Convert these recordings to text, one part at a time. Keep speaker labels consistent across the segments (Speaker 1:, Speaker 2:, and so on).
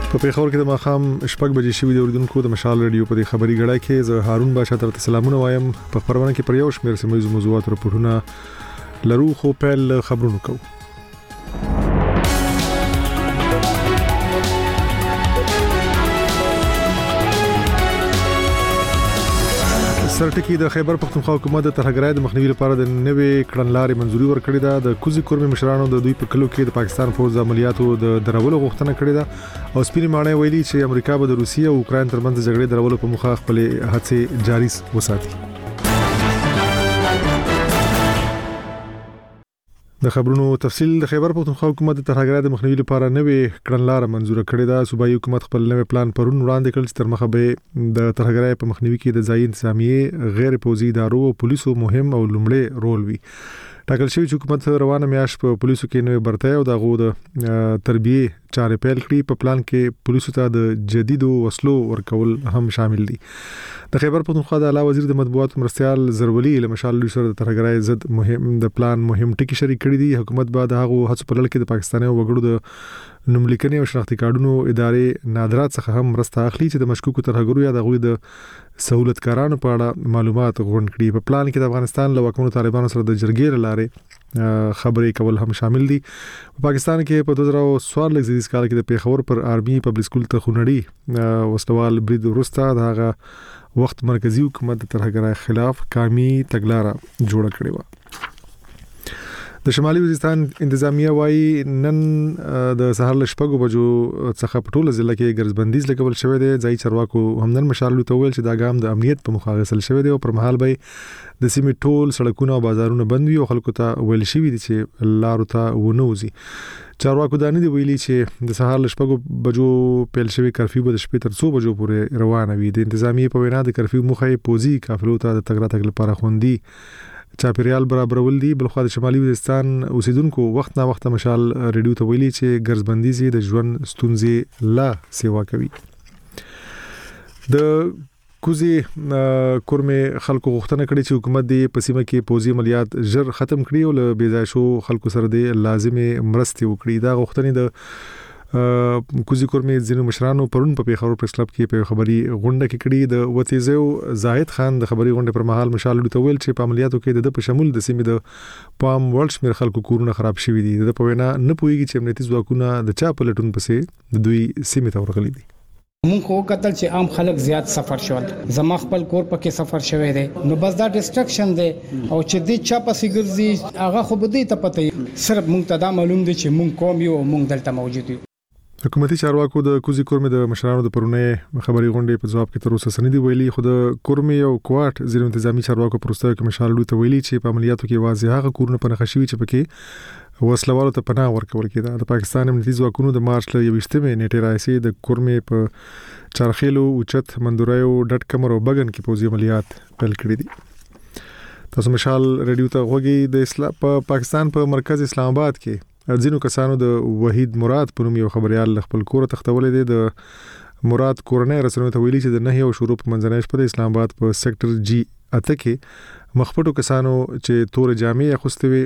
Speaker 1: په پیښور کې د ماخام شپږ بجې شوې د اوریدونکو د مشال رادیو په خبري غړای کې زه هارون باشا تر سلامونه وایم. په خبرونه کې پر یو شمېر سیمه موضوعات راپورټونه لرو خو پیل خبرونه کوو. سرټکی د خیبر پختونخوا حکومت د ترهګرۍ د مخنیوي لپاره د نوې کړنلارې منځوري ورکړې ده. د کوزي کورمي مشرانو د دوی په کلو کې د پاکستان فوج عملیاتو د درولو غوښتنه کړې ده او سپینې ماڼۍ ویلي چې امریکا به د روسیې او اوکراین ترمنځ جګړې درولو په مخه خپل هڅې جاري وساتي. د خبرونو تفصیل. د خیبر پختونخوا حکومت د ترهګرۍ د مخنیوي لپاره نوې کړنلاره منځوره کړې ده. صوبایي حکومت خپل نوې پلان پرون وړاندې کړ چې تر مخه به د ترهګرۍ په مخنیوي کې د ځایي انتظامیې غیر پوځي ادارو او پولیسو مهم او لومړی رول وي. ټاکل شوی چې حکومت روانه میاشت په پولیسو کې نوې برتۍ او د غو د تربیه چارې پیل کړي. په پلان کې پولیسو ته د جديدو وسلو ورکول هم شامل دي. د خیبر پختونخوا د اعلی وزیر د مطبوعاتو مرستيال زرولي له مشال لوی سره د ترهګرۍ ضد مهم د پلان مهم ټکی شریک کړي دي. حکومت بعد هغه هڅو په لړ کې د پاکستاني وګړو د نوملیکنې او شناختی کارډونو ادارې نادرات څخه هم مرسته اخلي چې د مشکوکو ترهګرو یا د غوي د سہولتکارانو په اړه معلومات غونډ کړي. په پلان کې د افغانستان له واکمنو طالبانو سره د جرګې لارې خبرې کول هم شامل دي. په پاکستان کې په 2014 لږ کال کې د پیښور پر آرمي پبلک سکول ته خونړی وسلوال برید وروسته دغه وخت مرکزی حکومت د ترهګرۍ خلاف قومي تګلارې جوړه کړې و. د شمالي وزیرستان انتظامیه وايي نن د سهار ل شپږو بجو څخه په ټوله ضلع کې ګرځبندیز لګول شوې ده. ځای چارواکو همدن مشالو ته ویل چې دا ګام د امنیت په مخاغسل شوې ده او پر مهال به د سیمې ټول سړکونه او بازارونه بند وي او خلکو ته ویل شوی دي چې لارو ته ونوځي. چارواکو دانی دی ویلي چې د سهار ل شپږو بجو پیل شوی کرفیو به د شپې تر 2 بجو پورې روانه وي. د انتظامیه په وینا د کرفیو مخه پوزي قافلو ته د تګ راتګ لپاره خوندي چاپیریال برابرول دي. بلخو د شمالي وزیرستان اوسیدونکو وخت نا وخت مشال ریډیو ته ویلي چې ګرځبندیزي د ژوند ستونزې لا سیوا کوي. د کوزي کورمه خلکو غوښتنه کړې چې حکومت د پسیمه کې پوزي عملیات ژر ختم کړي او له بیځای شو خلکو سره د لازمي مرستې وکړي. دا غوښتنې د کوزي کورمه ځینو مشرانو پرون په پیښور پریس کلب کې په خبري غونډه کې کړي. د وتیزو زاهد خان د خبري غونډه پر مهال مشال لوي تویل چې په عملیاتو کې د په شمول د سیمې د پام ورلد شمیر خلکو کورونه خراب شوي دي. د په وینا نه پويږي چې امنیتي ځواکونه د چا په لټون پسې د دوی سیمې ته ورغلي دي.
Speaker 2: مونږ خو کتل چې عام خلک زیات سفر شول. زما خپل کور پکې سفر شوی دی نو بس دا ډیسټرکشن دی او چې د چا پسې ګرځي هغه خو بده ته پته صرف مونږ ته دا معلوم دی چې مونږ کوم یو مونږ دلته موجود یو.
Speaker 1: حکومتي چارواکو د کوزي کورمه د مشرانو د پرونه خبري غونډې په جواب کې تر اوسه سندې ویلي. خو د کورمه او کوارټ ځینو انتظامی چارواکو پروستو کې مشال لوي ته ویلي چې په عملیاتو کې واضح هغه کورونه په نخښوي چې پکې وسلوالو ته پناه ورکول کېده. د پاکستان امنیتي ځواکونو د مارچ ل 21 نیټه راځي د کورمه په چارخیلو اوچت مندورایو ډټ کمر او بغن کې پوزي عملیات پیل کړی دي. تاسو مشال ریډیو ته غوږی د اسلام په پاکستان په مرکز اسلام آباد کې ځینو کسانو د وحید مراد په نوم یو خبريال خپل کور تختولې دي. د مراد کورنۍ رسنیو ته ویلي چې د نهي او شروع په منځنۍ شپه د اسلام آباد په سېکټر جی اته کې مخپټو کسانو چې تور جامې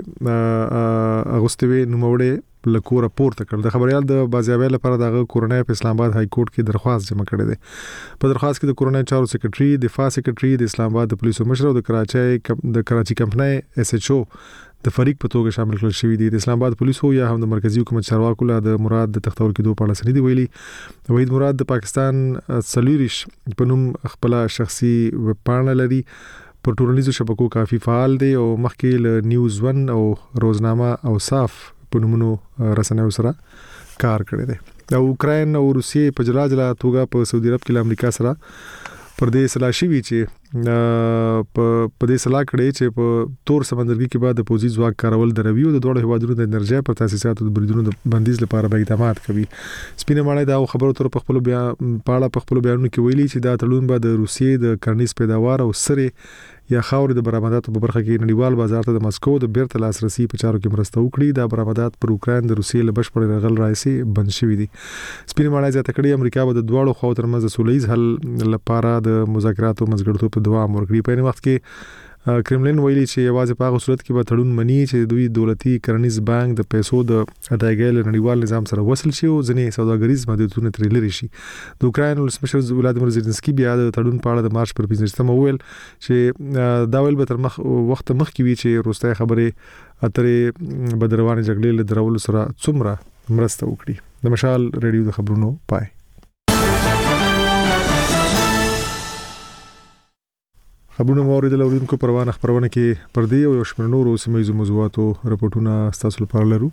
Speaker 1: اغوستوي نوموړي لکور پورته کړ. د خبريال د بازیابۍ لپاره د کورنۍ په اسلام آباد های کورټ کې درخواست جمع کړې ده. په درخواست کې د کورنۍ چارو سیکریټري دفاع سیکریټري د اسلام آباد د پولیسو مشر او د کراچي کمپنۍ اس ایچ او د فریق په توګه شامل کړل شوی دي. د اسلام آباد پولیسو یا هم د مرکزی حکومت چارواکو له د مراد د تختول کېدو په اړه سړي دی ویلي. وحید مراد د پاکستان سلیریش په نوم خپل شخصي وپاڼه لري. په ټولنیزو شبکو کافي فعال دی او مخکې له نیوز 1 او روزنامه او صاف په نومونو رسنیو سره کار کړی دی. د اوکراین او روسیې په جلا جلا توګه په سعودي عرب کې له امریکا سره پر دې سلاشي وی چې په دې سلا کړي چې په تور سمندرګي کې بعد د پوزي ځواک کارول دروي او د دوه هوادونو د انرژي پر تاسیساتو د بریدونو د بندیز لپاره به اقدامات کوي. سپینه ماڼۍ دا خبرو تر په خپل بیانونو کې ویلي چې دا تړون به د روسیې د کرنیز پیداوار او سره یا خاورې د برآمداتو په برخه کې نړیوال بازار ته د مسکو د بیرته لاسرسي په چارو کې مرسته وکړي. دا برآمدات پر اوکراین د روسیې له بشپړ رغل راځي بند شوی دي. سپینه ماڼۍ زیاته کړي امریکا به د دواړو خواو ترمنځ سولهییز حل لپاره د مذاکراتو منځګړیتوب په دوام ورکړي. په وخت کې کرملین ویلي چې یوازې په هغه صورت کې به تړون مني چې دوی دولتي کرنیز بانک د پیسو د ادایګۍ له نړیوال نظام سره وصل شي او ځینې سوداګریز محدودیتونه ترې لري شي. د اوکراین ولسمشر ولادیمیر زيلنسکي بیا د تړون په اړه د مارچ پر 15 ویل چې دا ویل به تر وخت مخکې وي چې روسي خبرې اترې بدروانې جګړې له درولو سره څومره مرسته وکړي. د مشال ریډیو د خبرونو پای. خبرونه موریدل اوریدونکو پروانه خبرونه کې پر دې او شمیر نورو سیمایي موضوعاتو رپورټونه تاسو لپاره لرو.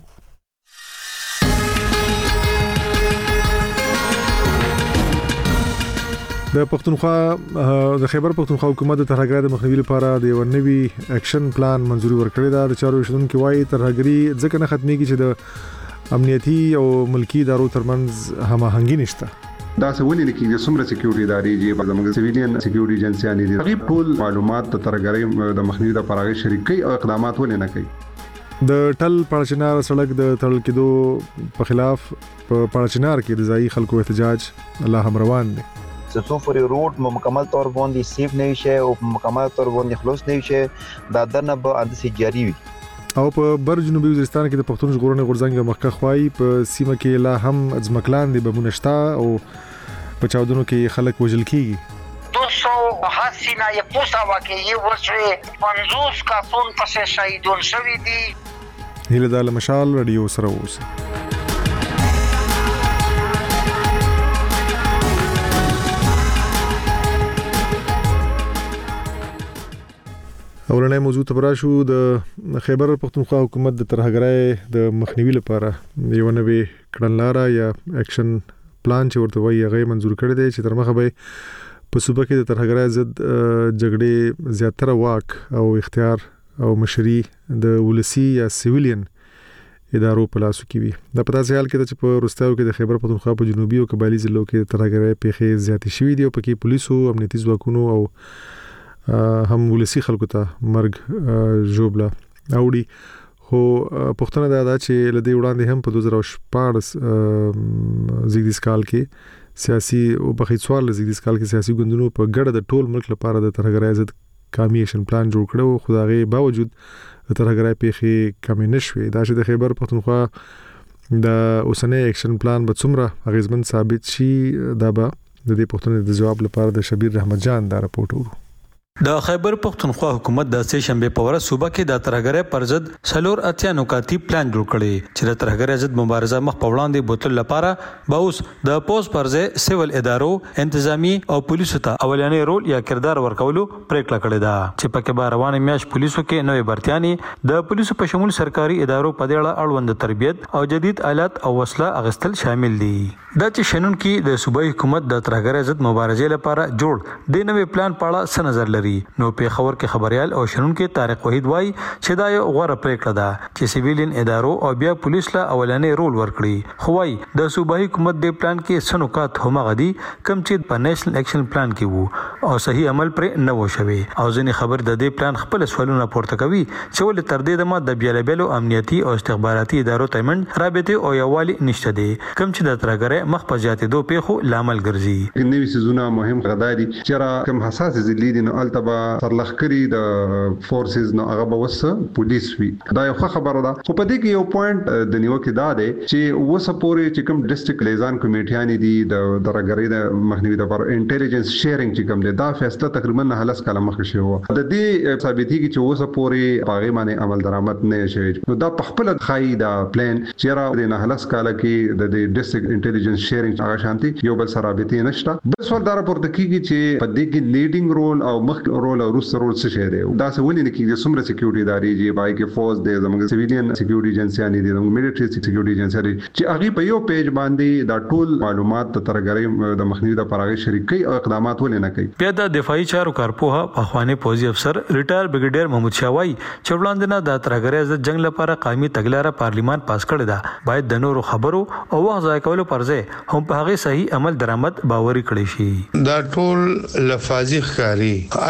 Speaker 1: د پښتونخوا د خیبر پښتونخوا حکومت د ترهګرۍ د مخنیوي لپاره د یو نوي اکشن پلان منځوري ورکړی دا. د چارو ویشتونکو وايي ترهګرۍ ځکه نه ختميږي چې د امنیتي او ملکی ادارو ترمنځ هماهنګي نشته.
Speaker 3: دا څه ولې لیکي د سمره سکیورټي ادارې چې زموږ سیویلین سکیورټي ایجنسیانې دي هغه ټول معلومات د ترهګرۍ د مخنیوي لپاره شریکي او اقدامات ولې نه کوي.
Speaker 1: د ټل پړچنار سړک د تړل کېدو په خلاف په پړچنار کې د ځای خلکو احتجاج الله هم روان دي.
Speaker 4: څو فوري روډ مکمل طور باندې سیف نه شي او مکمل طور باندې خلاص نه شي دا دنه به اندسي جاری وي.
Speaker 1: او په بر جنوبي وزیرستان کې د پښتون ژغورنې غورځنګ مخکخ خوای په سیمه کې لا هم ځمکلان دي بمونه شتا او په چاودنو کې خلک وژل کیږي.
Speaker 5: 280 نه یې پوسا واقعي ورشي 50 کسان پسې شهیدون شوي دي.
Speaker 1: هله د مشال رادیو سره اوسه. اورنۍ موضوع ته براشو. د خیبر پښتونخوا حکومت د ترهګرۍ د مخنیوي لپاره یو نوې کړنلاره یا اکشن پلان چې ورته وایي هغه منزور کړی دی چې تر مخه به په صوبه کې د ترهګرۍ ضد جګړې زیاتره واک او اختیار او مشري د ولسی یا سیویلین ادارو په لاسو کې وي. دا په داسې حال کې چې په روستاو کې د خیبر پښتونخوا په جنوبي او قبایلی ضلعو کې ترهګرۍ پیښې زیاتې شوې دي او پکې پولیسو امنیتي ځواکونو او هم ولسی خلکو ته مرګ جوړبلا اوړي. خو پښتنه دا چې لدی وړاندې هم په 2014 زیږدیز کال کې سیاسي او بخښوال زیږدیز کال کې سیاسي ګوندونو په ګډه د ټول ملک لپاره د ترهګرۍ ضد قومي اکشن پلان جوړ کړو. خدای باوجود د ترهګرۍ پیښې کم نه شوې. دا چې د خیبر پښتونخوا د اوسنۍ اکشن پلان به څومره اغیزمن ثابت شي دا به د دې پښتنې د جواب لپاره د شبیر رحمت جان دا راپورټ ورو.
Speaker 6: د خیبر پښتونخوا حکومت د سه شنبه په ورځ صوبه کې د ترهګرۍ پر ضد سلور اتیا نکاتی پلان جوړ کړي چې د ترهګرۍ ضد مبارزه مخ په وړاندې بوتل لپاره به اوس د پوس پرځه سیول ادارو انتظامی او پولیسو ته اولانې رول یا کردار ورکولو پریکړه کړې ده چې پکې به روانه میاش پولیسو کې نوې برتياني د پولیسو په شمول سرکاري ادارو په دې اړه اړوند تربیت او جدید آلات او وسله اغستل شامل دي. دا چې شنن کې د صوبایي حکومت د ترهګرۍ ضد مبارزې لپاره جوړ د نوې پلان په اړه څه نظر لري. نو په خبر کې خبريال او شنن کې طارق وحید وای چې دا یو غوړه پریکړه ده چې سیویلین ادارو او بیا پولیس له اولانې رول ورکړي. خو وای د صوبایي حکومت د پلان کې سنوکات هم غدي کم چې په نېشنل اکشن پلان کې وو او صحیح عمل پر نه و شوي. او ځینې خبر د دې پلان خپل سوالونه پورته کوي چې ول تر دې دمه د بیلابلو امنیتي او استخباراتي ادارو ترمنځ رابطه او یوالي نشته دي کم چې د ترهګرۍ مخ په زیاتېدو پیښو لامل ګرځي.
Speaker 3: نوې سيزونه مهم غداري چې کوم حساس ضلع دي نو التبا سرلخکري د فورسز نو هغه بوس پولیس وی. دا یو خبره ده. خو په دې کې یو پوینټ د نیوکه دا ده چې وسپوري چې کوم ډیسټریکټ لیزان کمیټیان دي د درګری د مخنیوي لپاره انټيليجنس شیرینګ چې کوم دا فیصله تقریبا نه هلس کاله مخ شي وو. د دې ثابتېږي چې وسپوري باغې باندې عمل درآمد نه شي. نو دا په خپل خای دا پلان چې را د نه هلس کاله کې د ډیسټریکټ انټيليجنس شیرینګ هغه شانتي یو بل سره رابطه نشته. بس ول دا راپورته کیږي چې په دې کې لیډینګ رول او مخ رول او روس رول څه شي دی. دا څه ولې نه کیږي سمره سکیورټي ادارې چې بای کې فوج د زموږ سیویلین سکیورټي ایجنسیانې دي زموږ میلیټری سکیورټي ایجنسیانې چې هغه په یو پیج باندې دا ټول معلومات د ترهګرۍ د مخنیوي لپاره شریکي او اقدامات ولې نه کوي.
Speaker 6: بیا د دفاعي چارو کارپوه اخواني پوځي افسر ریټایر بریګیډیر محمود شاوای چې وړاندې نه د ترهګرۍ ضد جنگ لپاره قومي تګلارې پارلیمان پاس کړی دا باید د نورو خبرو او وخت ضایع کولو پرځه هم په هغه صحیح عمل درآمد باوري کړی شي.
Speaker 7: دا ټول لفاظي ښکاری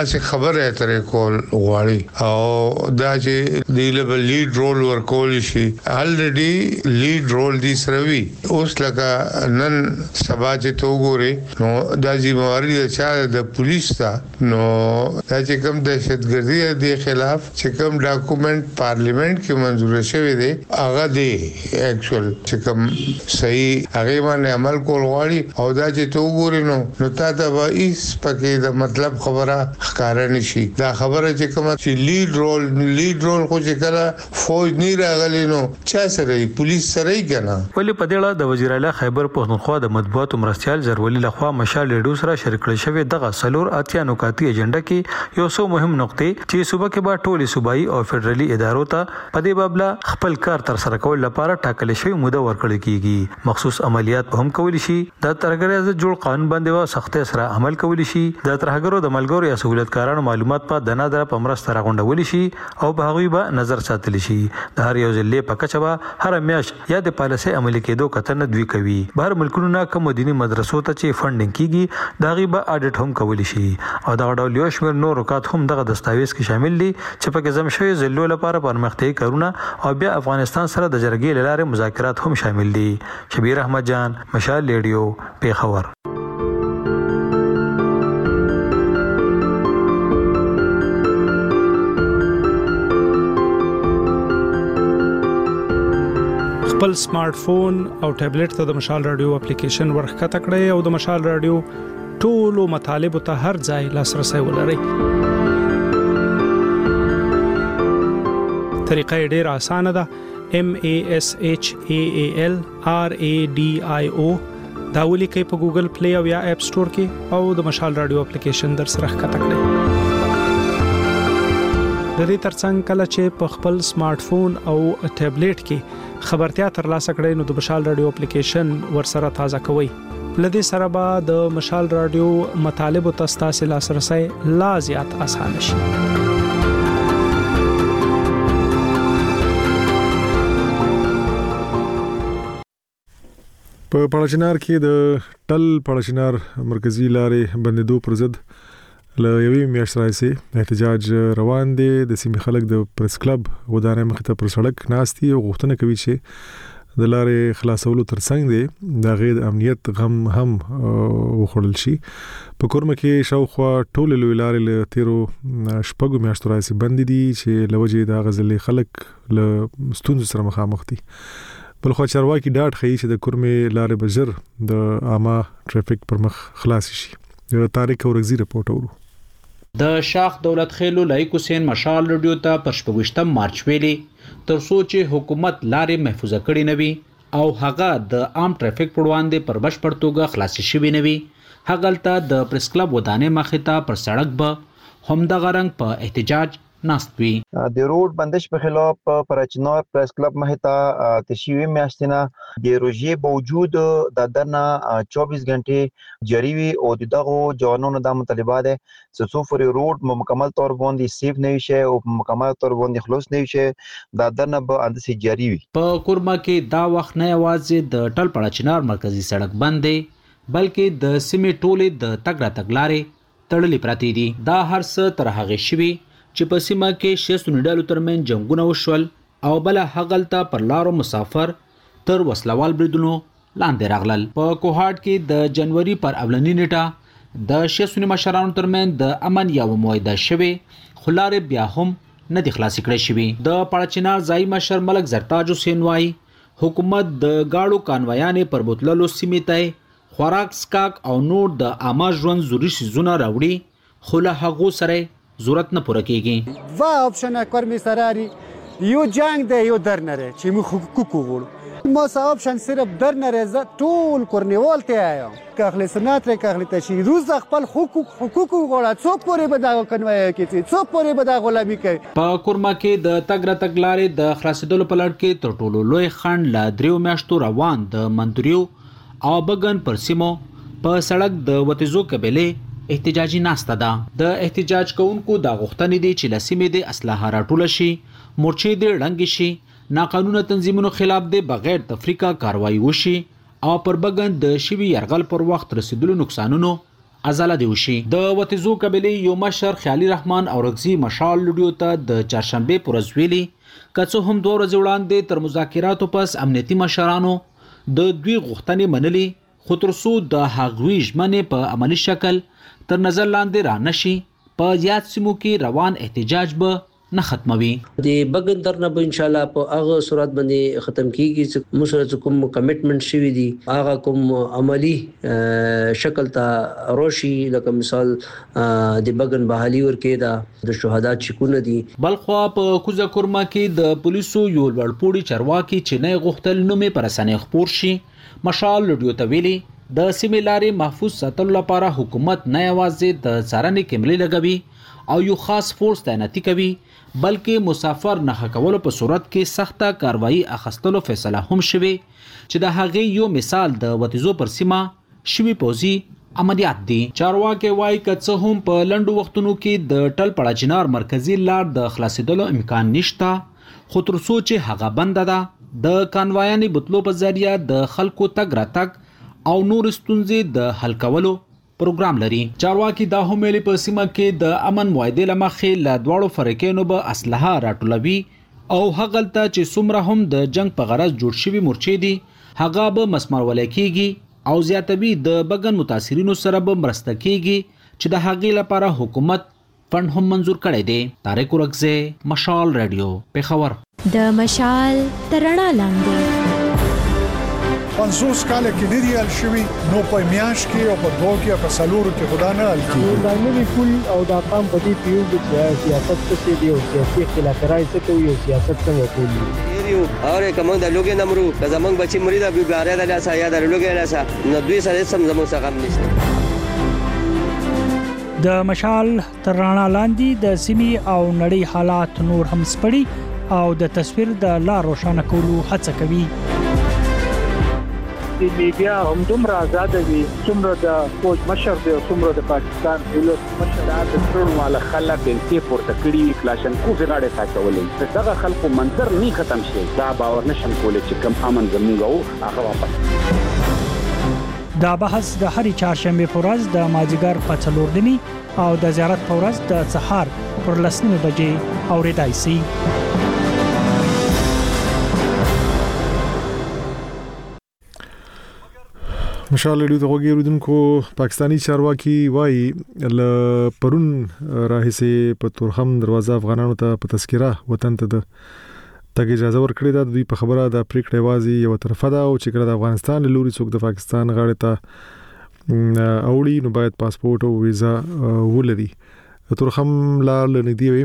Speaker 7: اسه خبره ترې کول غواړي او دا چې دی له لیډ رول ورکول شي الریډي لیډ رول دي سروي اوس لکه نن سبا چې تو ګوري نو دا ذمہواری د پولیس ته نو دا چې کوم دهشتګردي دی خلاف چې کوم ډاکومېنټ پارلیمنت کې منزور شوی دی هغه دی اکچوال چې کوم صحیح هغه باندې عمل کول غواړي او دا چې تو ګوري نو تا ته به هیڅ پکې د مطلب خبره ښکارا نشي دا خبره چې کوم چې لیډ رول خو چې کله فوج نه راغلی نو چا سره پولیس سره یې کنه
Speaker 6: ولې په دې اړه د وزیر اعلی خیبر پښتونخوا د مطبوعاتو مرستيال زرولي لخوا مشال لیډو سره شریک شوی دغه سلور اتیا نکاتی ایجنډا کې یو څو مهم نقطې چې صوبه کې به ټولي صوبایي او فدرالي ادارو ته په دې بابله خپل کار تر سره کول لپاره ټاکل شوی موده ورکړل کیږي مخصوص عملیات هم کول شي د ترګرې جوړ قانون باندې سختي سره عمل کول شي د ترهګرو د ملګرو یا سہولتکارانو معلومات په دنا در په مرسته راغونډول شي او په هغه به نظر ساتل شي د هر یو ځلې په کچبه هر میاش یا د پالیسي عملي کېدو کتن دوی کوي بهر ملکونو نه کوم دینی مدرسو ته چې فندینګ کیږي دا غیبه اډیټ هم کول شي او دا ډول یو شمېر نور رکات هم دغه دستاویز کې شامل دي چې په کې زمشوي زلو لپاره پرمختګ کارونه او بیا افغانستان سره د جرګې لاره مذاکرات هم شامل دي شبیر احمد جان مشال ریډیو پیښور
Speaker 8: خپل سمارټ فون او ټابلیټ ته د مشال رادیو اپلیکیشن ورخته کړئ او د مشال رادیو ټولو مطالب ته هر ځای لاسرسي ولرئ. طریقه ډېره اسانه ده. MASHAAL RADIO دا ولیکئ په ګوګل پلی او یا اپ سٹور کې او د مشال رادیو اپلیکیشن در سره ښکته کړئ. د دې ترڅنګ کله چې په خپل سمارټ فون او ټابلیټ کې خبرتیا ترلاسه کړئ نو د مشال رادیو اپلیکیشن ورسره تازه کوئ. لدې سره به د مشال رادیو مطالب او تاسو لاسرسي لا زیات آسان شي.
Speaker 1: په پړچنار کې د ټل پړچنار مرکزی لارې بندیدو پر ضد له یوې میاشتې راځي احتجاج روان دي. د سیمې خلک د پریس کلب ودانۍ مخې ته پر سړک ناستي او غوښتنه کوي چې د لارې خلاصولو ترڅنګ دي د غیر امنیت غم هم وخوړل شي. په کورمه کې شاوخوا ټول لوی لارې له تیرو شپږو میاشتو راځي بند دي چې لوجه د غزلې خلک له ستونزو سره مخامخ دي. بلخو چارواکي ډاډ ښیي چې د کورمه لارې بجر د عامه ټریفیک پر مخ خلاص شي. د تاریخ اورغزي رپورټ اورو.
Speaker 9: د شاخ دولت خیلو لایق حسین مشال رادیو ته پر 28 مارچ ویلي تر سوچ حکومت لارې محفوظه کړي نوي او هغه د عام ټریفیک پر وړاندې پر بشپړ توګه خلاص شوی نوي. هغلته د پریس کلب ودانې مخې ته پر سړک به هم د غرنګ په احتجاج ناست وي.
Speaker 4: د روډ بندش په خلاف پرچنار پریس کلب مخې ته تشویع میاشتنه د روزي باوجود د دنا 24 غنټه جاری وي او دغه جوانونو د مطالبات څو فری روډ مکمل تور باندې سیف نه شي او مکمل تور باندې خلاص نه شي د دنا به اندسي جاری وي. په
Speaker 9: کورما کې دا وخت نه یوازې د ټل پړچنار مرکزی سړک بندې بلکې د سیمې ټولې د تګ را تګلارې تړلې پراته دي. دا هر څه تر هغه شوي چې په سیمه کې 6 ډلو ترمن جنگونه وشول او بل هغلته پر لارو مسافر تر وسلوال بریدونو لاندې راغلل. په کوهاټ کې د جنوري پر اولنی نیټه د 6 مشرانو ترمن د امن یو موعده شوه خلاره بیا هم نه د خلاص کړی شوی. د پړچنار ځای مشر ملک زرتاج حسین وايي حکومت د گاړو کانوایانې پر بوتللو سیمې ته خوراک سکاک او نور د عامه ژوند ضروري شیزونه راوړي خو له هغه سره ضرورت نه پوره کیږي.
Speaker 10: و آپشن کورمی سراری یو جنگ ده یو در نره چې مو حقوق وګړو ما آپشن صرف در نره ټول کورنیوال ته آیا کاخلی سنت ر کاخلی تشی روز خپل حقوق وګړه څو پوره به دا کنوي کیږي څو پوره به دا غلامي کوي. په
Speaker 9: کورما کې د تګ را تګلارې د خلاصېدلو په لړ کې تر ټولو لوی خند لا دریو میاشتو روان د منتریو او بغن پر سیمو په سړک د وتیزو قبيله احتجاجي ناسته ده. د احتجاج کوونکو د غوښتنې دي چې لسیمې د اسلحه راټول شي مورچې د ړنګ شي ناقانونه تنظیمونو خلاف د بغیر تفریقه کاروایی وشي او پر بغن د شوی يرغل پر وخت رسیدلو نقصانونو ازاله دی وشي. د وتیزو قبلې یو مشر خیالي رحمان اورغزي مشال لډیو ته د چهارشنبه پر ورځ ویلي کڅو هم 2 ورځې وړاندې تر مذاکراتو پس امنیتي مشرانو د دوی غوښتنې منلي خو تر څو د هغوی ژمنې په عملی شکل تر نظر لاندې را نشي په یاد سیمو کې روان احتجاج به نه ختموي.
Speaker 11: د بګن درنه به ان شاء الله په هغه صورت باندې ختم کیږي چې مسره کوم کمټمنټ شوی دی هغه کوم عملی شکل ته روشي لکه مثال د بګن بحالي ورکې دا د شهدا چکونه دي.
Speaker 9: بلخوا په کوزه کورما کې د پولیسو یو لوړپوړي چارواکي چې نه غوښتل نومې پر اسانه خبر شي مشال لډیو ته ویلي د سیمې لارې محفوظ ساتلو لپاره حکومت نه یوازې د څارنې کیمرې لګوي او یو خاص فورس تعیناتي کوي بلکې مسافر نه کولو په صورت کې سخته کاروایی اخستلو فیصله هم شوه چې د هغې یو مثال د وتیزو پر سیمه شوی پوزي عملیات دي. چارواکي وایي که څه هم په لنډو وختونو کې د ټل پړه چنار مرکزی لار د خلاصېدلو امکان نشته خو تر څو چې هغه بند ده د کانوایاني بوتلو په ذریعہ د خلکو تګ راتګ او نور ستونزې د حل کولو پروګرام لري. چارواکي دا هم ویلي په سیمه کې د امن معاهدې له مخې له دواړو فریقینو به اسلحه راټولوي او هغه ته چې څومره هم د جنگ په غرض جوړ شوي مورچې دي هغه به مسمار ولای کیږي او زیاتوي د بګن متاثرینو سره به مرسته کیږي چې د هغې لپاره حکومت فند هم منظور کړی دی. طارق اورغزی مشال رادیو پیښور.
Speaker 12: د مشال ترڼا لاندې
Speaker 13: 50 کال کې ندی ال شوی نو په میاش کې او په دوه کې په سلورو کې خدا نه ال کی
Speaker 14: دا نوی کول او دا قام په دې پیو چې سیاست څه دی او سیاسي خلافکارای څه کوي او سیاست څنګه کوي
Speaker 15: یو اور کوم د لوګي نمرو که زمنګ بچی مرید ابو ګاره د لاسه یا د لوګي لاسه نو دوی سره سم زمو څخه غم نشته.
Speaker 8: د مشال ترڼا لاندې د سیمي او نړۍ حالات نور هم سپړي او د تصویر د لار روښانه کولو هڅه کوي.
Speaker 14: د میډیا هم دومره آزاد دي څومره د فوج مشر دی څومره د پاکستان دولت مشر د ټول مال خلک په پورته کړي کلاشن کو غاړه ساتولې دغه خلکو منظر نه ختم شي دا باور نشم کولای چې کم امن زموږ هغه واپس.
Speaker 8: دا بحث د هرې چهارشنبه په ورځ د مازیګر په 4 دني او د زیارت په ورځ د سحر پر 10 بجې اوریدای شي.
Speaker 1: مشال لډیو ته وګورئ پاکستانی چارواکي وایي ل پرون راهسه په تورخم دروازه افغانانو ته په تذکره وطن ته د تګ اجازه ورکړې ده. دوی په خبره د پریکړې وازي یو طرفه ده او چې کله د افغانستان لوري څوک د پاکستان غاړه ته اوړي نو باید پاسپورت او ویزا ولري. تورخم لار لنګدي وي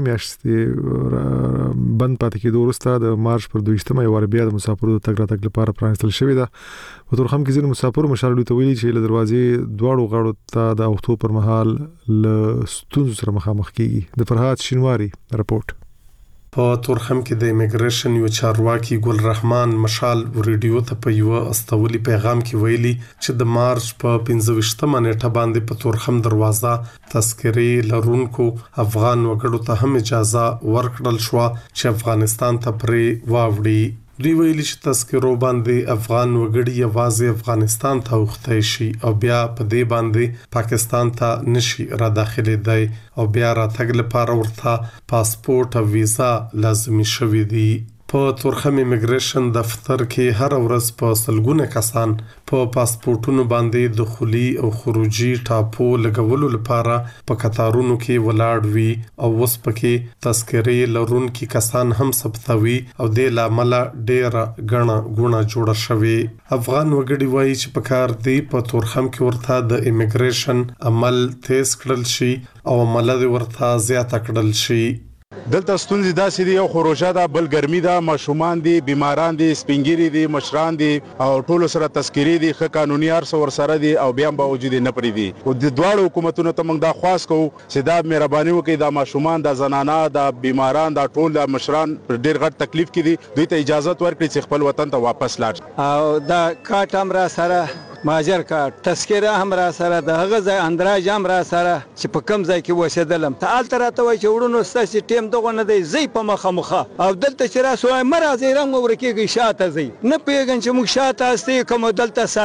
Speaker 1: میاشتې بند پاتې کېدو وروسته د مارچ پر 2مه یو بیا د مسافرو د تګ راتګ لپاره پرانستل شوې ده. په تورخم کې ځینې مسافر مشال لډیو ته ویلي چې له دروازې دواړو غاړو ته د اوختو پر مهال له ستونزو سره مخامخ کیږي. د فرحات شینواری رپورت.
Speaker 16: په تورخم کې د ایمیګریشن یو چارواکي ګل رحمان مشال ریډیو ته په یو استولي پیغام کې ویلي چې د مارچ په 15مه نیټه باندې په تورخم دروازه تذکرې لرونکو افغان وګړو ته هم اجازه ورکړل شو چې افغانستان ته پرې واوړي. دوی ویلي چې تذکرو باندې افغان وګړي یوازې افغانستان ته وختای شي او بیا په دې باندې پاکستان ته نشي را داخليدای او بیا راتګ لپاره ورته پاسپورت او ویزا لازمي شوي دي. په تورخم ایمیګریشن دفتر کې هر ورځ په سلګونه کسان په پاسپورتونو باندې دخولي او خروجي ټاپو لګولو لپاره په قطارونو کې ولاړ وي او اوس پکې تذکرې لرونکي کسان هم ثبتوي او د لامل ډېر غنا غونه جوړه شوی. افغان وګړي وایي چې په کار دی په تورخم کې ورته د ایمیګریشن عمل تیز کړل شي او عمل ورته زیات کړل شي.
Speaker 17: دلته ستونزې داسې دي یو خروجه ده بل ګرمي ده ماشومان دي بیماران دي سپینګيري دي مشران دي او ټول سره تذکيري دي ښه قانوني ارسو ور سره دي او بیا باوجود نه پرې دي او د دواړو حکومتونو ته موږ دا خواست کوو چې دا مهرباني وکړي دا ماشومان د زنانه د بیماران د ټول د مشران ډېر غټ تکلیف کې دي دوی ته اجازه ورکړي چې خپل وطن ته واپس لاړ
Speaker 14: او دا کاټ هم را سره ماجر کا تذکره هم را سره د هغه ځای اندراج هم را سره چې په کم ځای کې وسیدلم ته آل تر ته وای چې وړونو ستاسو ټیم دغه نه دی زی په مخه مخه او دلته چې را سوای مرزه رنګ ورکیږي شاته زی نه پیګن چې موږ شاته استي کوم دلته ساتي.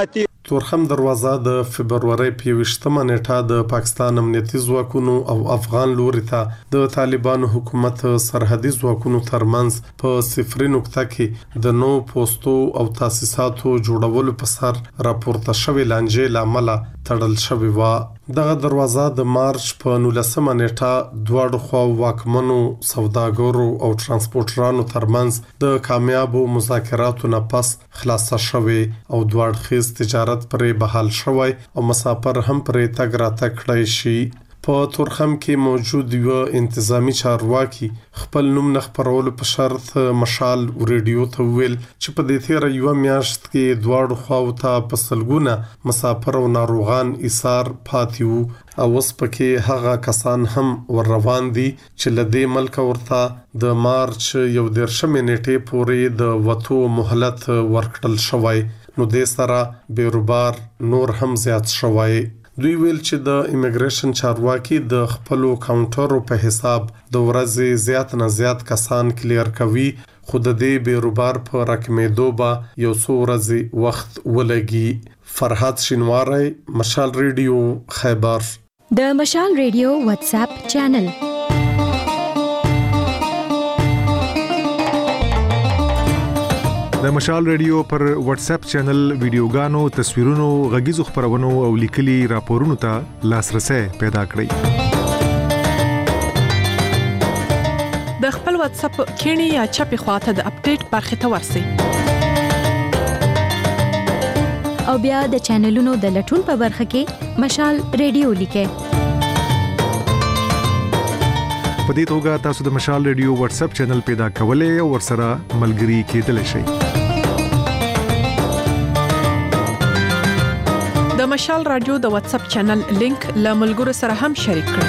Speaker 16: تورخم دروازه د فبرवरी 28 نیټه د پاکستان امنیتي ځواکونو او افغان لوري ته د طالبانو حکومت سرحدي ځواکونو ترمنځ په صفري نقطه کې د نو پوسټو او تاسیساتو جوړولو په سر راپورته شوی لانجې لامل تړل شوی و. دغه دروازه د مارچ په 19 نیټه دواړو خوا واکمنو سوداګرو او ترانسپورټرانو ترمنځ د کامیابو مذاکراتو نه پس خلاصه شوه او دواړخیز تجارت پرې بحال شوی او مسافر هم پرې تګ راتګ کړی شي. په تورخم کې موجود یو انتظامی چارواکي خپل نوم نه خبرولو په شرط مشال ریډیو ته ویل چې په دې تیر یو میاشت کې دواړو خواو ته په سلګونه مسافر او ناروغان ایثار پاتیو او اوس پکې هغه کسان هم ور روان دي چې لدې ملک ورته د مارچ 11 نیټې پورې د وټو مهلت ورکړل شوی نو د سره بیروبار نور هم زیات شوی. دوی ویل چې د ایمیګریشن چارواکي د خپل کاونټرو په حساب د ورځې زیات نه زیات کسان کلیر کوي خو د دې بیروبار په رقمېدو به یو څو ورځې وخت ولګي. فرحات شینواری، مشال ریډیو، خیبر.
Speaker 12: د مشال ریډیو واتس اپ چینل
Speaker 1: د مشال ریډیو پر واتس اپ چینل ویډیوګانو، تصویرونو، غږیزو خبرونو او لیکلي راپورونو ته لاسرسي پیدا کړئ.
Speaker 18: د خپل واتس اپ کینی یا چپی خواته د اپډیټ برخه ته ورسئ
Speaker 12: او بیا د چینلونو د لټون په برخه کې مشال ریډیو لیکئ.
Speaker 1: په دې توګه تاسو د مشال ریډیو واتس اپ چینل پیدا کولای او ورسره ملګري کېدلی شئ.
Speaker 18: د مشال رادیو د واتس اپ چینل لینک له ملګرو سره هم شریک کړئ.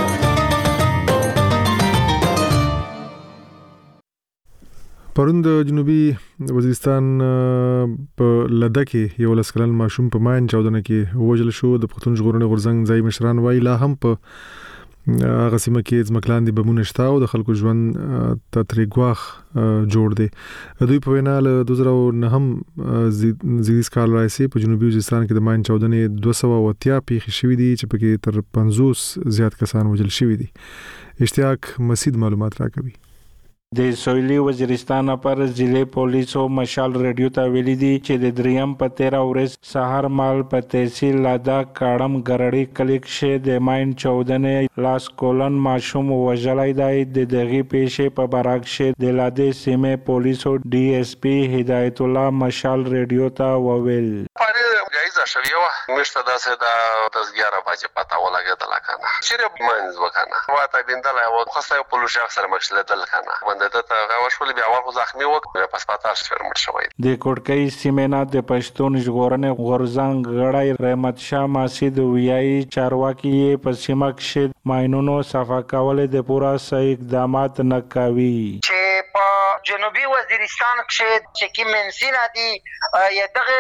Speaker 1: پرون د جنوبي وزیرستان په لده کې یو لسکلن ماشوم په ماین چاودنه کې وژل شو. د پښتون ژغورنې غورځنګ ځای مشران وایي لا هم په هغه سیمه کې ځمکلاندې بمونه شته او د خلکو ژوند ته ترې ګواښ جوړ دی. دوی په وینا له 2009 هم زیږدیز کال راځي په جنوبي وزیرستان کې د ماین چاودنې 280 پیښې شوې دي چې پکې تر 50 زیات کسان وژل شوي دي. اشتیاق مسید معلومات راکوي.
Speaker 19: د سویلي وزیرستان پر ضلع پولیسو مشال ریډیو ته ویلي دي چې د دریم په 13 ورځ سحر مال په تحصیل لادا کاړم ګرړی کلیک شه د ماین چاودنې لاس کولن ماشوم وژلای دی. د دغه پیښې په برعکس د لاده سیمه پولیسو ډي اس پی هدایت الله مشال ریډیو ته وویل
Speaker 20: جایزه شوی و مشته داسه د 11 بجې پتا ولګیدل کنه چې منځ وکنه واته بندل او خاصه په لوشاخ سره مشله دل کنه د غواړل بیا ورو زخمی وک په سپاتار شرمټ شوی.
Speaker 19: د کوټکۍ سیمه د پښتون ژغورنې غورځنګ غړی رحمت شاه ماسید ویایي چارواکي په سیمه کې ماینونو صفا کول د پورا صحیح اقدامات نه کوي.
Speaker 5: جنوبی وزیرستان کې چې منسینا دي یدغه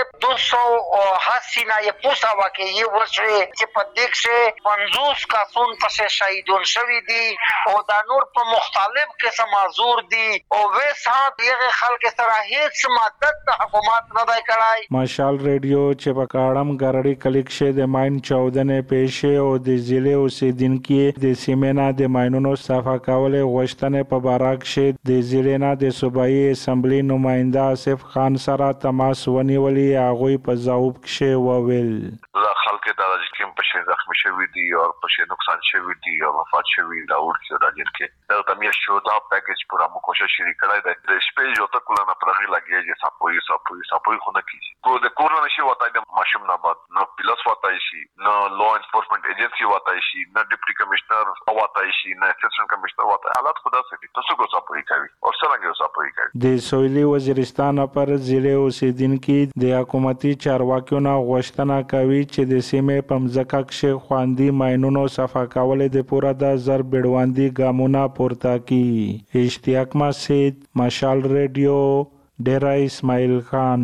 Speaker 5: 280 نه پوسا واقعي ورشي چې په دې کې 50 کسان په شهیدون شوي دي او دا نور په مختلف قسم معذور دي او وسات یغه خلک سره هیڅ مدد د حکومت نه دی کړای.
Speaker 19: مشال ریډیو چې په کاړم ګرړی کلیک شه د ماین چاودنې پیښه او د ضلع اوسیدونکو د سیمه د ماینونو صفا کول غوښتنه په باراک شه د ضلع نه د صوبایي اسمبلی نماینده آصف خان سره تماس ونیولي. هغه په ځواب کې وویل
Speaker 20: خلک د کوم په شي زخمی شوی دي او په شي نقصان شوی دي او وفات شوی دا ورته راځي کې دا تم یو شو دا پیکیج پورا مو کوشش کړی دی د شپې یو ته کولنه پرغي لګیږي سپوي خو نه کیږي کو د کورونه شي وتاي د ماشوم نه بعد نو پلس وتاي شي نو لو انفورسمنت ایجنسی وتاي شي نه ډیپټي کمشنر وتاي شي نه اسسټنټ کمشنر وتاي حالات خدا سي تاسو کو سپوي کوي او څنګه سپوي کوي.
Speaker 19: د سویلي وزیرستان پر ضلع اوسیدونکو د حکومتي چارواکیو نه غوښتنه کوي چې د سیمه په مځکه کې خواندي ماینونو صفا کول د پورا د زر بیړواندي ګامونه پورته کی. اشتیاق مسید، مشال ریډیو، ډیرا اسماعیل خان.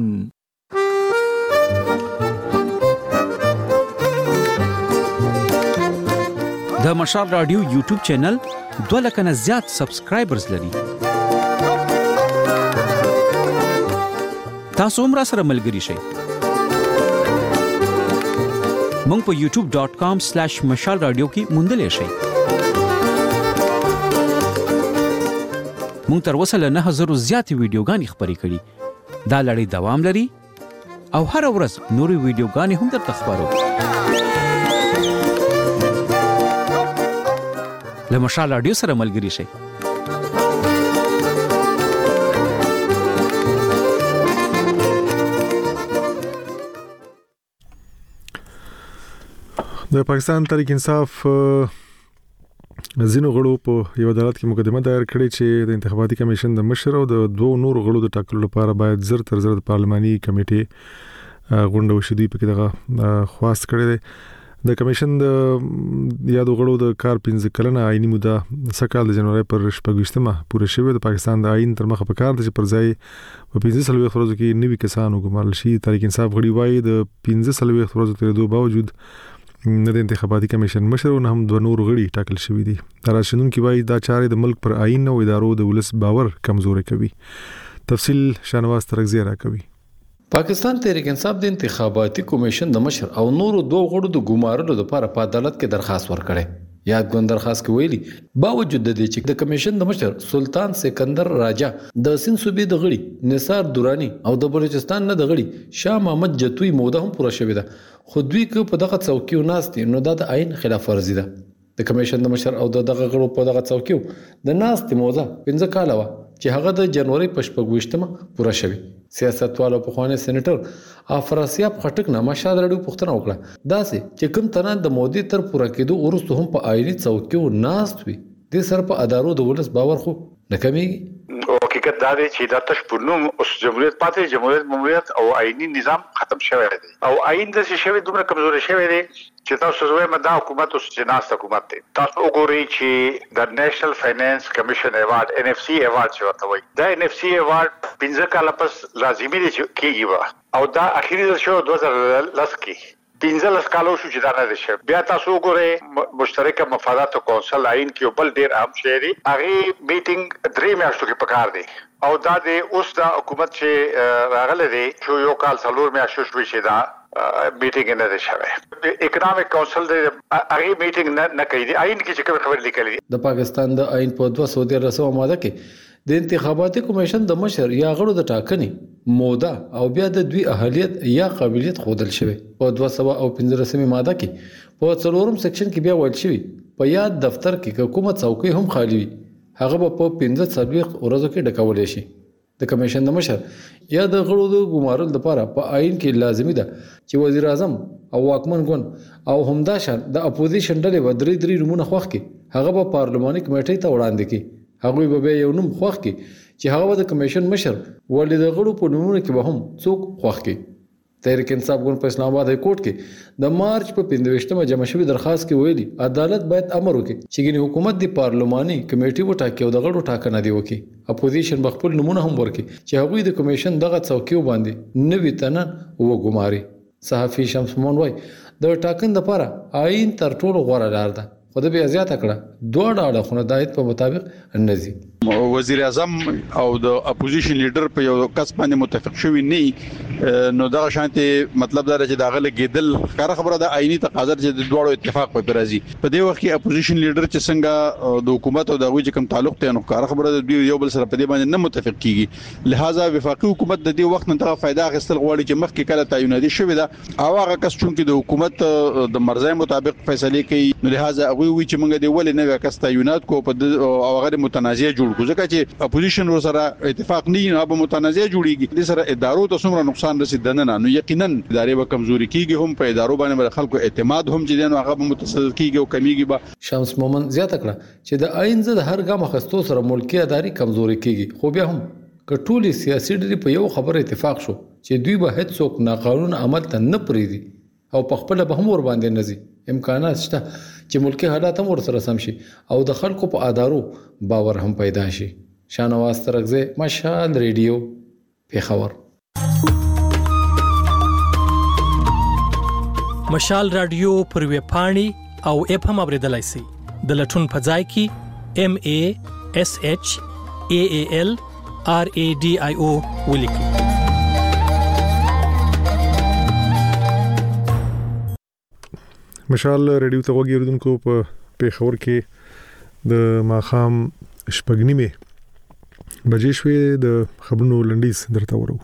Speaker 9: د مشال رادیو یوټیوب چینل 2 لک نه زیات سبسکرایبرز لري. تاسو هم را سره ملګری شئ.
Speaker 21: مونږ په youtube.com/مشال رادیو کې موندلې شئ. مونږ تر اوسه له 9000 زیاتې ویډیوګانې خپرې کړي. دا لړۍ دوام لري او هر ورځ نورې ویډیوګانې هم درته خپرو. له مشال رادیو سره ملګري شئ.
Speaker 1: د پاکستان تحریک انصاف زینو غړو په یو عدالت کې مقدمه دایر کړې چې د انتخاباتي کمیشن د مشر او د دوه نورو غړو د ټاکلو لپاره باید زر تر زر د پارلماني کمیټې غونډه وشي. دوی په کې دغه خواست کړی دی. د کمیشن د یادو غړو د کار 15 کلنه آئینی موده سکهال د جنوري پر 28مه پوره شوه. د پاکستان د آئین تر مخه په کار د پر ځای په 15 ورځو کې نوي کسانو ګمارل شي. تحریک انصاف غړي وایي د 15 ورځو تر دوه باوجود نه د انتخاباتي کمیشن مشر او نه هم دوه نور غړي ټاکل شوی دي. راشدونکو وایي دا چارې د ملک پر آئین او ادارو د ولس باور کمزوري کوي. تفصیل شانواز ترغزی را کوي.
Speaker 22: پاکستان تحریک انصاف د انتخاباتي کمیشن د مشر او نورو دوه غړو د ګمارلو لپاره په عدالت کې درخواست ورکړي. یادګون درخواست کې ویلي باوجود د دې چې د کمیشن د مشر سلطان سکندر راجا د سند صوبې د غړي نثار دورانی او د بلوچستان نه د غړي شاه محمد جتوی موده هم پوره شوې ده. خو دوی که په دغه څوکیو ناست نو دا د آئین خلاف ورزي ده. د کمیشن د مشر او دغه غړو په دغه څوکیو د ناست موده 15 کال و چې هغه د جنوري په 28مه پوره شوی. سیاستوالو په خوانه سېنیټر افراسیاب خټک نه مشال رادیو پوښتنه وکړه دا سه چې کوم تنه د مودي تر پوره کېدو ورسته هم په آئینی څوکیو ناست وي د سر په ادارو د ولس باور خو نه کمیږي.
Speaker 17: حقیقت دا دی چې دا تشپونو اوس جمهوریت پاتې جمهوریت او آئینی نظام ختم شوی دی او آئین د شوی دومره کمزوري شوی دی چې تاسو زوی مدا حکومت اوس جناس حکومت دی. تاسو وګورئ چې د نېشنل فاینانس کمیشن ایوارډ NFC ایوارډ چې ورته وایي دا NFC ایوارډ 15 کال پس لازمي دی چې کیږي او دا اخیری شو 2010 کې 15 کالو شو چې دا نه شي. بیا تاسو وګورئ مشترکه مفادات کونسل آئین کې بل ډیر اهم شی دی هغه میټینګ 3 میاشتو کې پکار دی او دا د اوس د حکومت چې راغله دی چې یو کال څلور میاشتو شوي چې دا میټینګ نه دی شوی. اکونومیک کونسل د هغه میټینګ نه کوي دی آئین کې چې کوم خبر لیکلي دي.
Speaker 22: د پاکستان د آئین په 213 ماده کې د انتخاباتي کمیشن د مشر یا غړو د ټاکنې موده او بیا د دوی اهلیت یا قابلیت خودل شوی. په 215 ماده کې په 4 سیکشن کې بیا ویل شوی په یاد دفتر کې حکومت څوکۍ هم خالی وي هغه په 15 ورځو کې ډکول شي. د کمیشن د مشر یا د غړو د ګمارل لپاره په آئین کې لازمي ده چې وزیر اعظم او واکمن ګوند او همداشان د اپوزیشن ډلې و درې نمونه خوښ کې هغه په پارلماني کمیټې ته وړاندې کی. هغه به یو نوم خوښ کی چې هغه د کمیشن مشر ولې د غړو په نومونو کې به هم څوک خوښ کی. تحریک انصاف ګوند په اسلام آباد های کورټ کې د مارچ په 15مه جمع شوی درخواست کې ویلي عدالت باید امر وکړي چې ګنې حکومت د پارلماني کمیټې وټاکي او د غړو ټاکنه دی وکړي. اپوزیشن بخپل نمونه هم ورکړي چې هغه د کمیشن دغه څوکیو باندې نوې تنه وګماري. صحافي شمس مون وای د ټاکن لپاره آئین تر ټولو غوړه لار ده خو د بیا زیاته کړه دوه ډاله خو د آیت په مطابق نزي.
Speaker 23: وزیر اعظم او د اپوزیشن لیډر په یو کس باندې متفق شوی نه نو دا شانتي مطلب دا چې دا غل کېدل کار خبره د آئینی تقاضا چې د دوړو اتفاق په راځي. په دې وخت کې اپوزیشن لیډر چې څنګه د حکومت او د غوي کوم تعلق ته نو کار خبره د یو بل سره په دې باندې نه متفق کیږي. لہذا وفاقي حکومت د دې وخت نه دغه फायदा اخیستل غواړي چې مخکې کله تعیناتي شوی دا او هغه کس چې د حکومت د مرزای مطابق فیصله کوي نو لہذا هغه وی چې موږ دی ولې نه کس تعینات کو په او هغه متنازع جوړ کو ځکه چې اپوزیشن سره اتفاق نه نه به متنازع جوړیږي د سره ادارو ته څومره نقصان رسیدنه نه نو یقینا ادارې به کمزوري کیږي هم په ادارو باندې خلکو اعتماد هم چې نو هغه متصل کیږي او کمیږي. به
Speaker 22: شمس مومن زیاته کړه چې د آئین زده هر ګام خستو سره ملکی اداري کمزوري کیږي خو بیا هم کټولي سیاسي ډلې په یو خبره اتفاق شو چې دوی به هیڅ څوک ناقانون عمل ته نه پریدي او په خپل به هم ور باندې نزي. امکانات شته چې ملکی حالات هم ورسره سم شي او د خلکو په ادارو باور هم پیدا شي. شانواز ترغزی مشال ریډیو پیښور.
Speaker 24: مشال رادیو پر ویب پاڼې او اپ هم اوریدلای شئ. د لټون په ځای کې MASHAALRADIO ولیکئ.
Speaker 1: مشال ریډیو ته وګورئ دونکو په پیښور کې د ماخام شپږنیمه بجې شوې د خبرونو لنډیز درته ورو.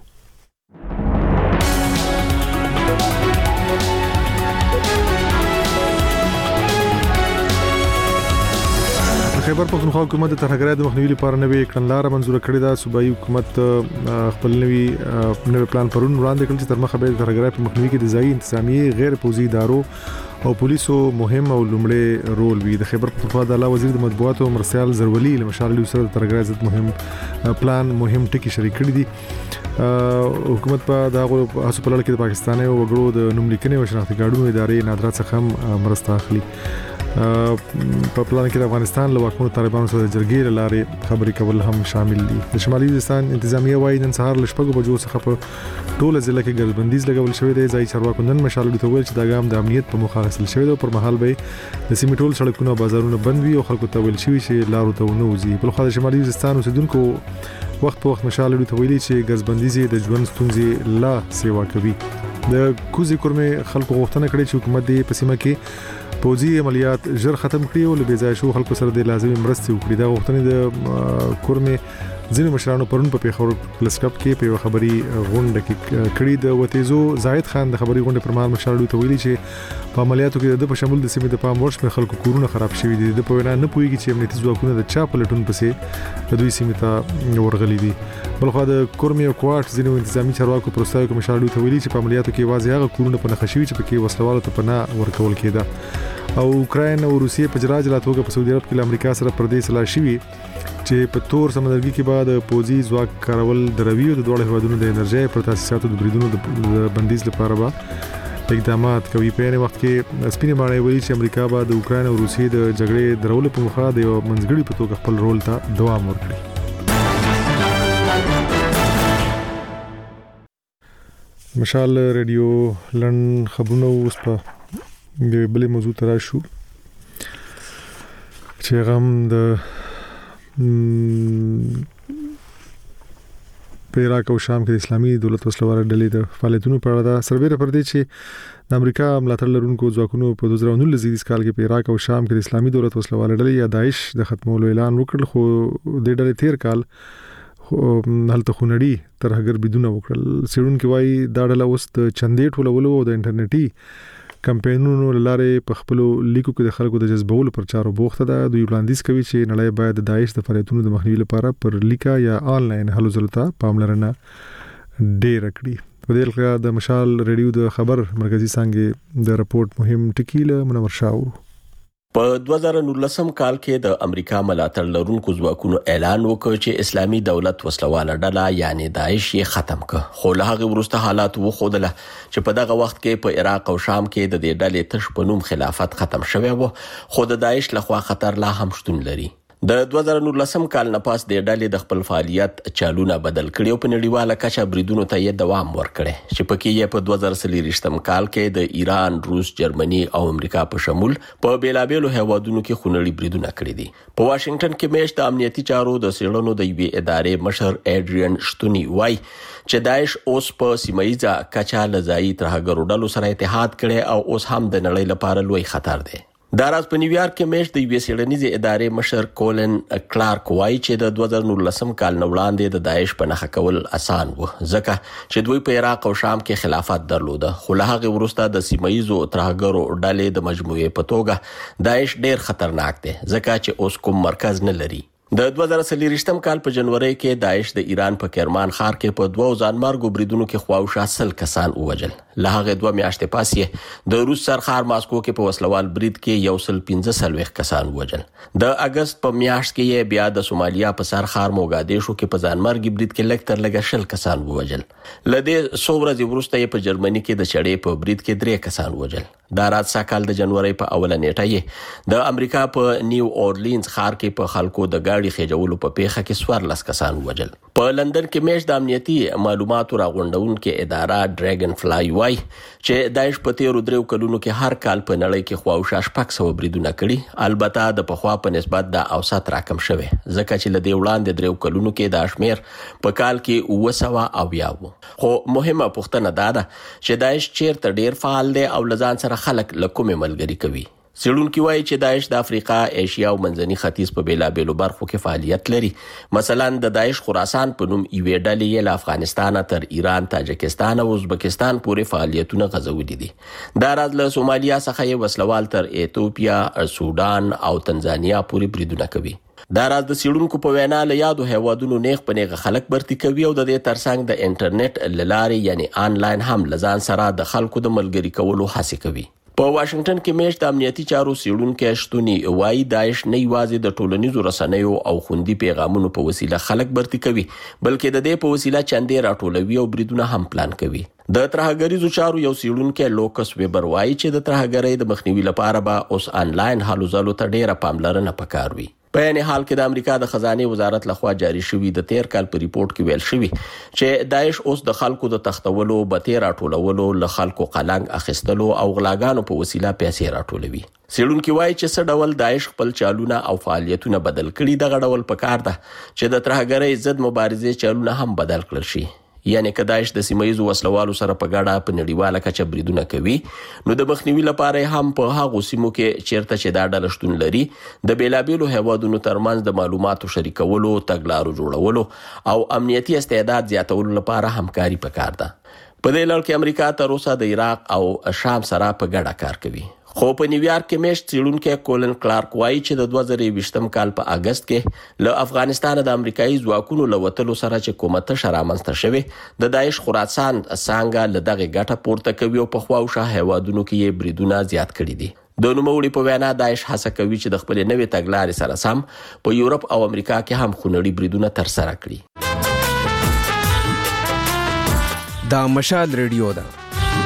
Speaker 1: خیبر پختونخوا حکومت د ترهګرۍ د مخنیوي لپاره نوې کړنلاره منزور کړې ده. صوبایي حکومت خپل نوې پلان پرون وړاندې کړ چې تر مخه به د ترهګرۍ په مخنیوي کې د ځایي انتظامیې غیر پوځي ادارو او پولیسو مهم او لومړی رول وي. د خیبر پختونخوا د اعلی وزیر د مطبوعاتو مرسیال زرولي له مشال له سره د ترهګرۍ ضد مهم پلان مهم ټکي شریک کړي دي. حکومت په دغه هڅو په لړ کې د پاکستاني وګړو د نوم لیکنې او شناختی کارتونو ادارې نادرات څخه مرسته اخلي. په پلان کې د افغانستان له واکمنو طالبانو سره د جرګې لارې خبرې کول هم شامل دي. د شمالي وزیرستان انتظامیه وايي نن سهار له 6 بجو څخه په ټوله ضلع کې ګرځبندیز لګول شوې ده. ځای چارواکو نن مشال ته ویل چې دا ګام د امنیت په مخه اخیستل شوی دی. پر مهال به د سیمې ټول سړکونه او بازارونه بند وي او خلکو ته ویل شوی چې لارو ته ونه وځي. په خو د شمالي وزیرستان اوسیدونکو وخت په وخت مشال ته ویلي چې ګرځبندیز د ژوند ستونزې لا سیوا کوي. د کوزي کورمه خلکو غوښتنه کړې چې حکومت دې په سیمه کې پوځي عملیات ژر ختم کړي او له بېځایه شو خلکو سره د لازمي مرستې وکړي. دا غوښتنې د کورمه ځینې مشرانو پرون په پیښور پلس کپ کې په خبري غونډه کې کړي. د وتیزو زاهد خان د خبري غونډه پر مهال مشرانو ته ویلي چې په عملیاتو کې د په شمول د سیمې د پام ورش په خلکو کورونه خراب شوي دي. د په وینا نه پويږي چې امنیتي ځواکونه د چا په لټون پسې د دوی سیمې ته ورغلي دي. بلخو د کورمه او کوارټ ځینې انتظامی چارواکو پروستایو کې مشرانو ته ویلي چې په عملیاتو کې واځي هغه کورونه په نخښوي چې پکې وسلوالو ته پناه ورکول کېده. او اوکراین او روسیې په جراج لاتوګه په سعودي عرب کې امریکا سره پردې سلا شوي چې په تور سمندرګي کې بعد پوځي ځواک کارول دروي او د دوه هیوادونو د انرژي پر تاسیساتو د بریدونو د بندیز لپاره به اقدامات کوي. په یوه وخت کې سپینې ماڼۍ ویلي چې امریکا به د اوکراین او روسیې د جګړې درولو په مخه د منځګړي په توګه خپل رول ته دوام ورکړي. مشال ریډیو لن خبرونه اوس په د بلې موضوع تر شو چې غم د په عراق او شام کې د اسلامي دولت وسلوال ډلې د فعالیتونو په اړه دا سروې پر دې چې د امریکا ملاتړ لرونکو ځواکونو په 2019 کال کې په عراق او شام کې د اسلامي دولت وسلوال ډلې یا داعش د ختمولو اعلان وکړ. خو د ډلې تیر کال هلته خونړي ترهګر بدون وکړل. سیډون کې وايي دا ډله اوس د چندې ټولولو او د انټرنیټي کمپاینونو لاره په خپل لیکو کې د خلکو د جذبولو پر چارو بوخته ده. دوی وړاندیز کوي چې نړۍ باید د داعش د فعالیتونو د مخنیوي لپاره پر لیکا یا آنلاین هلو ځلو ته پاملرنه ډېر کړي. په دې لکه د مشال ریډیو د خبر مرکزی څنګه د رپورت مهم ټکی له منور شاو.
Speaker 2: په 2019 کال کې د امریکا ملاتړ لرونکو ځواکونو اعلان وکړ چې اسلامي دولت وسلواله ډله یعنی داعش یې ختم کړ. خو له هغه وروسته حالات وښودل چې په دغه وخت کې په عراق او شام کې د دې ډلې تش په نوم خلافت ختم شوی و، خو د داعش لخوا خطر لا هم شتون لري. د 2019 کال نه پاس د ډلې د خپل فعالیت چالونه بدل کړي او په نړیواله کچه بریدونو ته یې دوام ورکړي چې پکې یې په 2023 کال کې د ایران، روس، جرمني او امریکا په شمول په بیلابېلو هیوادونو کې خونړي بریدونه کړي دي. په واشنگټن کې میاشت د امنیتي چارو د څېړنو د یوې ادارې مشر ایډریان شتونی وایي چې داعش اوس په سیمایي کچه له ځایي ترهګرو ډلو سره اتحاد کړي او اوس هم د نړۍ لپاره لوی خطر دی. دا راز په نیویارک کې میاشت د یوې څېړنیزې ادارې مشر کولن کلارک وایي چې د 2019 کال نه وړاندې د داعش په نښه کول اسان و ځکه چې دوی په عراق او شام کې خلافت درلوده. خو له هغې وروسته د سیمایي ترهګرو ډلې د مجموعې په توګه داعش ډېر خطرناک دی ځکه چې اوس کوم مرکز نه لري. د 2023 کال په جنوري کې داعش د ایران په کرمان ښار کې په 2 ځانمرګو بریدونو کې خواوشا 100 کسان ووژل. له هغه 2 میاشتې پس یې د روس سرخار ماسکو کې په وسلوال برید کې 115 کسان ووژل. د اگست په میاشت کې یې بیا د سومالیا په سرخار موګادیشو کې په ځانمرګي برید کې لږ تر لږه 100 کسان ووژل. له دې څو ورځې وروسته یې په جرمني کې د چړې په برید کې 3 کسان ووژل. دا رات کال د جنوري په اوله نیټه یې د امریکا په نیو اورلینز ښار کې په خلکو د ګاډي خېجولو په پیښه کې 14 کسان ووژل. په لندن کې میاشت د امنیتي معلوماتو راغونډونکو اداره ډریګن فلای وایي چې داعش په تیرو 3 کلونو کې هر کال په نړۍ کې خواوشا 600 بریدونه کړي. البته د پخوا په نسبت د اوسط راکم شوی ځکه چې لدې وړاندې 3 کلونو کې د شمیر په کال کې 900 وو. خو مهمه پوښتنه دا ده چې داعش چیرته ډیر فعال دی او لزان سره خلک لکومه ملګری کوي. سیړونکي وایي چې داعش د افریقا، ایشیا او منځني ختیځ په بیلابېلو برخو کې فعالیت لري. مثلا د داعش خراسان په نوم یوې ډلې له افغانستان تر ایران، تاجکستان او ازبکستان پورې فعالیتونه غځولي دي. دا راز له سومالیا څخه یې وسلوال تر ایتوپیا، سودان او تنزانیا پورې بریدونه کوي. دا راز د سیړونکو په وینا له یادو هیوادونو نیغ په نیغه خلک برتی کوي او د دې ترڅنګ د انټرنیټ له لارې یعنی آنلاین هم لزان سره د خلکو د ملګری کولو هڅه کوي. په واشنگټن کې میشت د امنیتي چارو سیړونکي شتونی وایي داعش نه یوازې د ټولنیزو رسنیو او خوندي پیغامونو په وسیله خلک برتی کوي بلکې د دې په وسیله چندې راټولوي او بریدونه هم پلان کوي. د ترهګریزو چارو یو سیړونکي لوکس ویبر وایي چې د ترهګرۍ د مخنیوي لپاره به اوس آنلاین هلو ځلو ته ډیره پاملرنه پکار وي. په یعنی حال کې د امریکا د خزانه وزارت لخوا جاری شوی د 13 کال په ریپورت کې ویل شوی چې داعش اوس د خلکو د تختولو، بتې راټولولو، له خلکو قلنګ اخیستلو او غلاګانو په وسیله پیسې راټولوي. سیړونکي وایي چې څه ډول داعش خپل چالونه او فعالیتونه بدل کړي. دغه ډول پکار ده چې د ترهګرۍ ضد مبارزې چالونه هم بدل کړل شي. یعنی که داعش د سیمایزو وسلوالو سره په ګډه په نړیواله کچه بریدونه کوي نو د مخنیوي لپاره هم په هغو سیمو کې چیرته چې دا ډله شتون لري د بیلابېلو هیوادونو ترمنځ د معلوماتو شریکولو، تګلارو جوړولو او امنیتي استعداد زیاتولو لپاره همکاري پکار ده. په دې لړ کې امریکا تر اوسه د عراق او شام سره په ګډه کار کوي. خو په نیویارک کې میشت سیړونکي کولن کلارک وایي چې د 2020 کال په اگست کې له افغانستان د امریکایي ځواکونو له وتلو سره چې کومه شرامنځته شوی د داعش خراسان څنګه له دغه ګټه پورته کوي او په خواوشا هیوادونو کې یې بریدونه زیات کړي دي. د نوموړي په وینا داعش هڅه کوي چې د خپل نوې تګلارې سره سم په یورپ او امریکا کې هم خونړي بریدونه ترسره کړي.
Speaker 3: دا مشال ریډیو ده.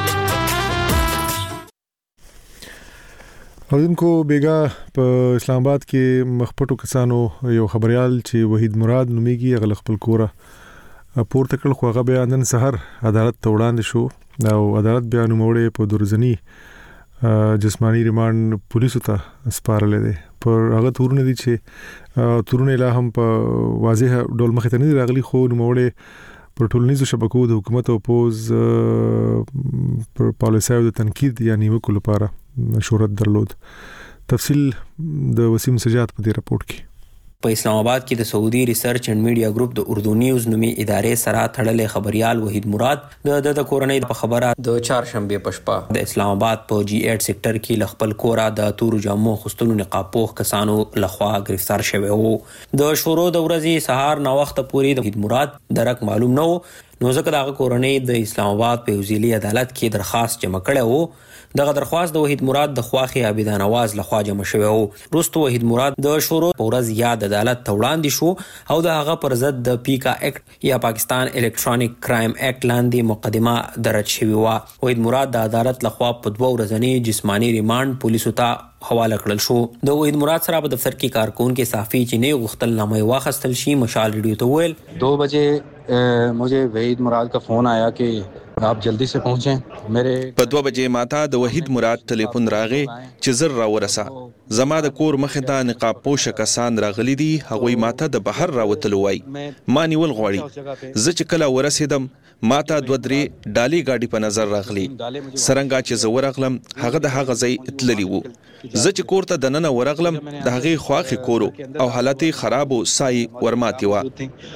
Speaker 1: اوردونکو بیګا په اسلام آباد کې مخپټو کسانو یو خبريال چې وحید مراد نوميږي غل خپل کوره پورته کړ خو هغه بیا نن سحر عدالت ته وړاندې شو او عدالت بیا نوموړي په درزنی جسمانی ریماند پولیسو ته سپارل دي. پر هغه تورونه دي چې تورونه لا هم په واضح ډول مخ ته نه راغلي خو نوموړي پر ټولنیزو شبکو د حکومت او پوز پر پالیسیو د تنقید یعنی وکړو لپاره شهرت درلود. تفصیل د وسیم سجاد په دې راپورټ کې.
Speaker 4: په اسلام آباد کې د سعودي ریسرچ اینڈ میډیا ګروپ د اردو نیوز نومي ادارې سره تړلې خبريال وحید مراد د کورنۍ په خبره د چهارشنبه په شپه د اسلام آباد په جی 8 سېکټر کې لخپل کورا د تور جامو خستلو نقاب پوخ کسانو لخوا گرفتار شوی وو. د شورو د ورځې سهار نو وخت پورې د وحید مراد درک معلوم نه وو نو ځکه د کورنۍ د اسلام آباد په وزیري عدالت کې درخواست جمع کړه وو. دغه درخواست د وحید مراد د خواخي عابدان आवाज لخوا جمع شوی وو. وروسته وحید مراد د شورو په ورځ یاد عدالت ته وړاندې شو او د هغه پر ضد د پیکا اکټ یا پاکستان الکترونیک کرایم اکټ لاندې مقدمه درج شوی و. وحید مراد د عدالت لخوا په 2 ورځنی جسمانی ریماند پولیسو ته حواله کړل شو. د وحید مراد سره په دفتر کې کارکون کې صحافي چې نه غختل نامه واخستل شي مشال ریډیو ته ویل
Speaker 6: 2 بجے मुझे वहीद मुराद का फोन आया कि आप जल्दी से पहुंचें मेरे
Speaker 7: په 2 بجې ماته د وحید مراد ټلیفون راغی چې زر را ورسه زما د کور مخ ته نقاب پوش کسان راغلي دي هغوی ماته د بهر راوتلو وای ما نیول غواړي زه چې کله ورسېدم ماته 2-3 ډالي گاډي په نظر راغلي سرنګا چې زه ورغلم هغه د هغه ځای تللی وو زه چې کور ته دننه ورغلم د هغه خواخي کورو او حالت خراب او سای ورماتي وا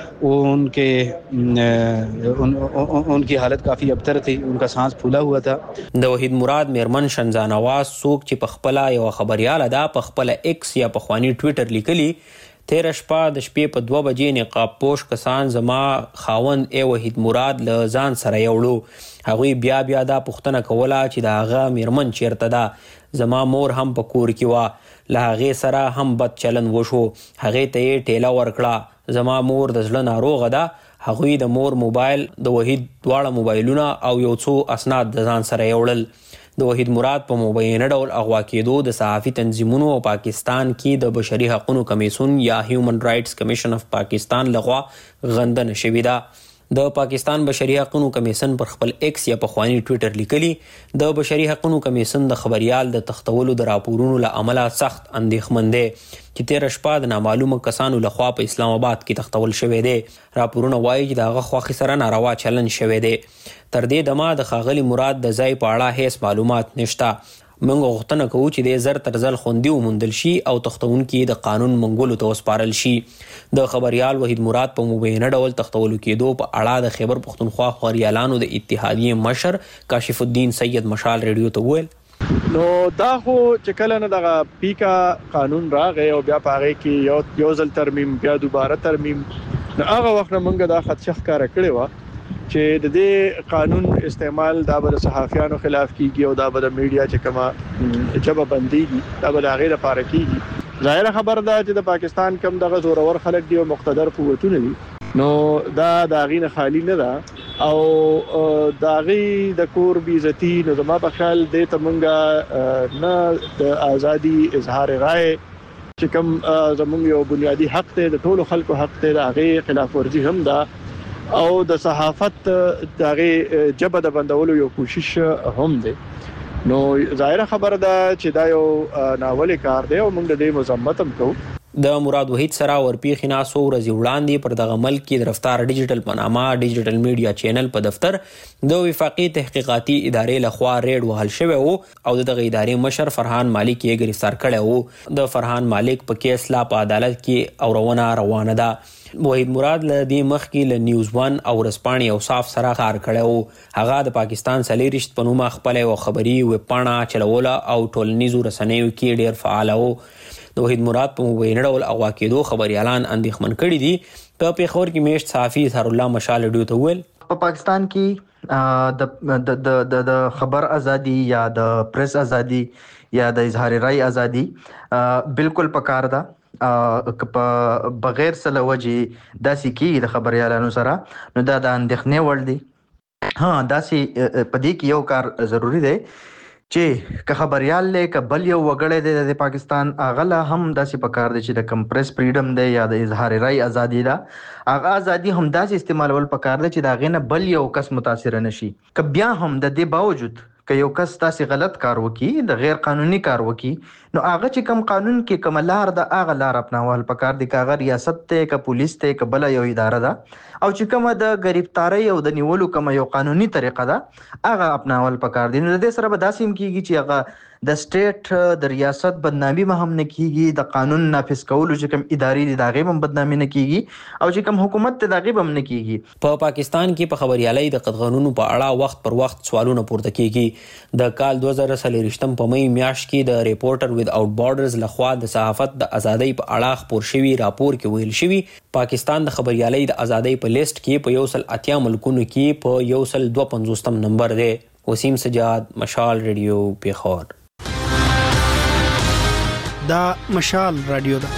Speaker 6: उनकी हालत काफी अबतर थी उनका सांस फूला हुआ था.
Speaker 4: د وحید مراد میرمن شنزان आवाज سوق چې په خپل یو خبريال ادا په خپل ایکس یا په خواني ټوئیټر لیکلي 13 شپه د شپې په 2 بجې نقاب پوش کسان زما خاوند ای وحید مراد له ځان سره یوړو هغوی بیا دا پوښتنه کوله چې دا هغه میرمن چیرته ده زما مور هم په کور کې و له هغې سره هم بد چلن وشو هغې ته یې ټیله ورکړه زما مور د زړه ناروغه ده هغوی د مور موبایل د وحید دواړه موبایلونه او یو څو اسناد د ځان سره یوړل. د وحید مراد په مبینه ډول اغوا کېدو د صحافي تنظیمونو او پاکستان کې د بشري حقوقو کمیسیون یا هیومن رائټس کمیشن اف پاکستان لخوا غندنه شوې ده. د پاکستان بشري حقوقو کمیشن پر خپل ایکس یا پخوانی ټوئیټر لیکلی د بشري حقوقو کمیشن د خبريال د تختولو د راپورونو له امله سخت اندېښمن دی چې 13 شپه د نامعلومه کسانو لخوا په اسلام آباد کې تختول شوی دی. راپورونه وایي چې دغه خوخي سره ناروا چلن شوی دی. تر دې دمه د خاغلی مراد د ځای په اړه هیڅ معلومات نشته. موږ غوښتنه کوو چې د زر تر ځل خوندي وموندل شي او تختونکي د قانون منګولو ته وسپارل شي. د خبريال وحید مراد په مبینه ډول تختولو کېدو په اړه د خیبر پښتونخوا خبريالانو د اتحادیې مشر کاشف الدین سید مشال ریډیو ته وویل
Speaker 10: نو دا خو چې کله نه دغه پیکا قانون راغی او بیا پاره کې یو ځل ترمیم بیا دوباره ترمیم نو هغه وخت موږ دا خدشه ښکارا کړی و چې د دې قانون استعمال دا به صحافیانو خلاف کیږي او دا به د میډیا چې کما جبه بنديږي دا به غیر لپاره کیږي. ظاهر خبر ده چې د پاکستان کم دغه زورور خلک دی او مقتدر قوتونه دي نو دا د غینه خالی نه ده او د غي د کور بیزتی نو زما په خیال د تمنګه نه د ازادي اظهار رائے چې کم زموږ یو بنیادی حق ته د ټولو خلکو حق ته د غي خلاف ورزي هم ده او د صحافت دغه جبه د بندولو یو کوشش هم دی. نو ظاهر خبر ده چې دا یو ناول کار دی او موږ د دې مذمت هم کوو.
Speaker 4: د مراد وحید سره ورپیخ نه سو ورځ وړاندې پر دغه ملک کې د رفتار ډیجیټل پنامه ډیجیټل میډیا چینل په دفتر د وفاقي تحقیقاتي ادارې لخوا ریډ وهل شوی او دغه ادارې مشر فرحان مالک یې گرفتار کړی وو. د فرحان مالک په کیس لا په عدالت کې اورونه روانه ده. وحید مراد له دې مخکې له نیوز 1 او رسپاني او صاف سره کار کړو. هغه د پاکستان سلیریشت په نوم خپل او خبري ویب پاڼه چلوله او ټولنیزو رسنیو کې ډیر فعال وو. د وحید مراد په مبینه ډول اغوا کېدو خبريالان اندېښمن کړي دي. په پیښور کې میشت صحافي اظهار الله مشال ډیو ته ویل
Speaker 11: په پاکستان کې د خبر ازادي یا د پریس ازادي یا د اظهار رائے ازادي بالکل پکار ده. بغیر سره وجه داسې کې د خبريالانو سره نو دا د اندېښنې وړ دي. داسې پدې کې یو کار ضروری دی چې که خبريال له کبل یو وګړی دی د پاکستان اغله هم داسې پکار دی چې د کمپریس فریډم دی یا د اظهار رائے ازادي ده هغه ازادي هم داسې استعمالول پکار دی چې دا غنه بل یو کس متاثر نشي. که بیا هم د دې باوجود که یو کس تاسو غلط کار وکي د غیر قانوني کار وکي نو هغه چې کم قانون کې کملار د هغه لار اپناول پکار دي کاغه ریاست ته ک پولیس ته ک بل یو اداره ده او چې کومه د گرفتاری او د نیولو کومه یو قانوني طریقه ده هغه اپناول پکار دي. نو د دې سره به داسیم کیږي چې هغه د سټیټ د ریاست بدنامي به هم نه کیږي د قانون نافذ کولو چې کوم ادارې دي داغه هم بدنامي نه کیږي او چې کوم حکومت ته داغه هم نه کیږي.
Speaker 4: په پاکستان کې په خبريالۍ د قانونو په اړه وخت پر وخت سوالونه پورته کیږي. د کال 2023 په مې میاشت کې د ریپورټر ود اوټ بارډرز لخوا د صحافت د ازادۍ په اړه خبر شوی راپور کې ویل شوی پاکستان د خبريالۍ د ازادۍ په لیست کې په 180 ملکونو کې په 152 نمبر دی. وسیم سجاد مشال ریډیو پیښور.
Speaker 13: دا مشال رادیو ده.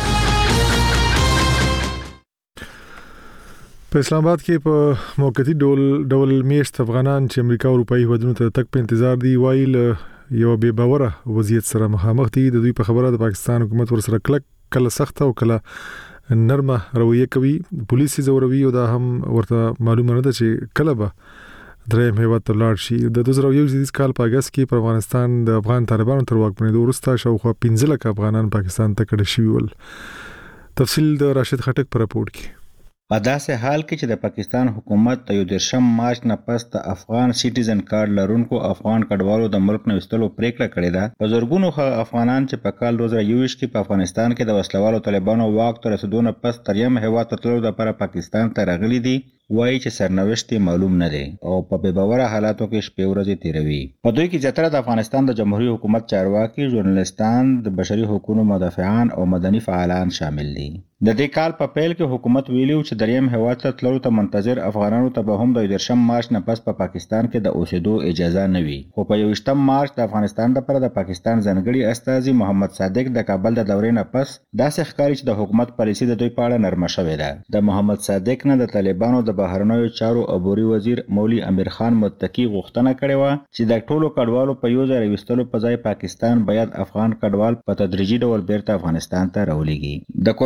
Speaker 1: په اسلام آباد کې په موقتی ډول میشت افغانان چې امریکا او اروپאי هیوادونو ته تک په انتظار دي وایي یو بے باوره وضعیت سره مخامخ دي. د دوی په خبره د پاکستان حکومت ورسره کله سخت او کله نرمه رویه کوي. پولیس زوروي او دا هم ورته معلومه نه ده چې کله به دریم هیواد ته لاړ شي. د 2021 کال په اگست کې په افغانستان د افغان طالبانو تر واکمنۍ وروسته شاوخوا 15 لک افغانان پاکستان ته کډه شوي ول. تفصیل د راشد خټک په راپور کې.
Speaker 15: په داسې حال کې چې د پاکستان حکومت د 13 مارچ نه پس د افغان سټیزن کارت لرونکو افغان کډوالو د ملک نه وستلو پریکړه کړې ده، په زرګونو افغانان چې په کال 2021 کې په افغانستان کې د وسلوالو طالبانو واک ته رسیدو نه پس تریم هیواد ته تللو لپاره پاکستان ته راغلي دي، وایي چې سرنوشت معلوم نه دی او په بې باوره حالاتو کې شپې ورځې تیروي. په دوی کې زیاتره د افغانستان د جمهوریت حکومت چارواکي، ژورنالستان، د بشري حقوقو مدافعان او مدني فعالان شامل دي. د دې کال په پیل کې حکومت ویلو چې دریم هیواد ته تللو ته منتظر افغانانو ته به هم د 13 مارچ نه پس په پاکستان کې د اوسېدو اجازه نه وي. خو په 21 مارچ د افغانستان لپاره د پاکستان ځانګړي استازي محمد صادق د کابل د دورې نه پس داسې ښکاري چې د حکومت پالیسي د دوی په اړه نرمه شوې ده. د محمد صادق نه د طالبانو د بهرنیو چارو عبوري وزیر مولوي امیر خان متقی غوښتنه کړې و چې د ټولو کډوالو په یو ځای راوستلو په ځای پاکستان باید افغان کډوال په تدریجي ډول بیرته افغانستان ته راولېږي. د کورنیو چارو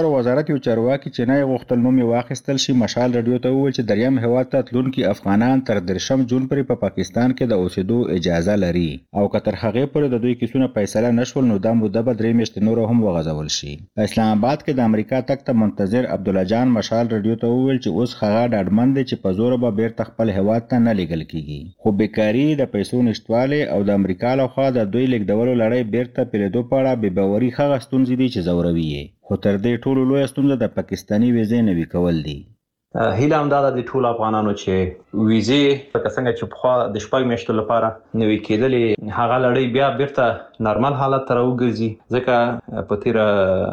Speaker 15: چارو وزارت یو چارواکي چې نه غوښتل نوم یې واخیستل شي مشال رادیو ته وویل چې دریم هیواد ته تلونکي افغانان تر 3 جون پورې په پاکستان کې د اوسېدو اجازه لري او که تر هغې پورې د دوی کیسونه فیصله نشول نو دا موده به 3 میاشتې نور هم وغځول شي. په اسلام آباد کې د امریکا تک ته منتظر عبدالله جان مشال رادیو ته وویل چې اوس هغه ډاډمن دی چې په زور به بیرته خپل هیواد ته نه لیږل کیږي، خو بیکاري د پیسو نشتوالی او د امریکا لخوا د دوی لیږدولو لړۍ بیرته پیلېدو په اړه بې باوري هغه ستونزې دي چې ځوروي یې، خو تر دې ټولو لویه ستونزه د پاکستاني ویزې نوي کول دي.
Speaker 8: هیله همدا ده د ټولو افغانانو چې ویزې لکه څنګه چې پخوا د 6 میاشتو لپاره نوي کېدلې هغه لړۍ بیا بیرته نارمل حالت ته راوګرځي، ځکه په تېره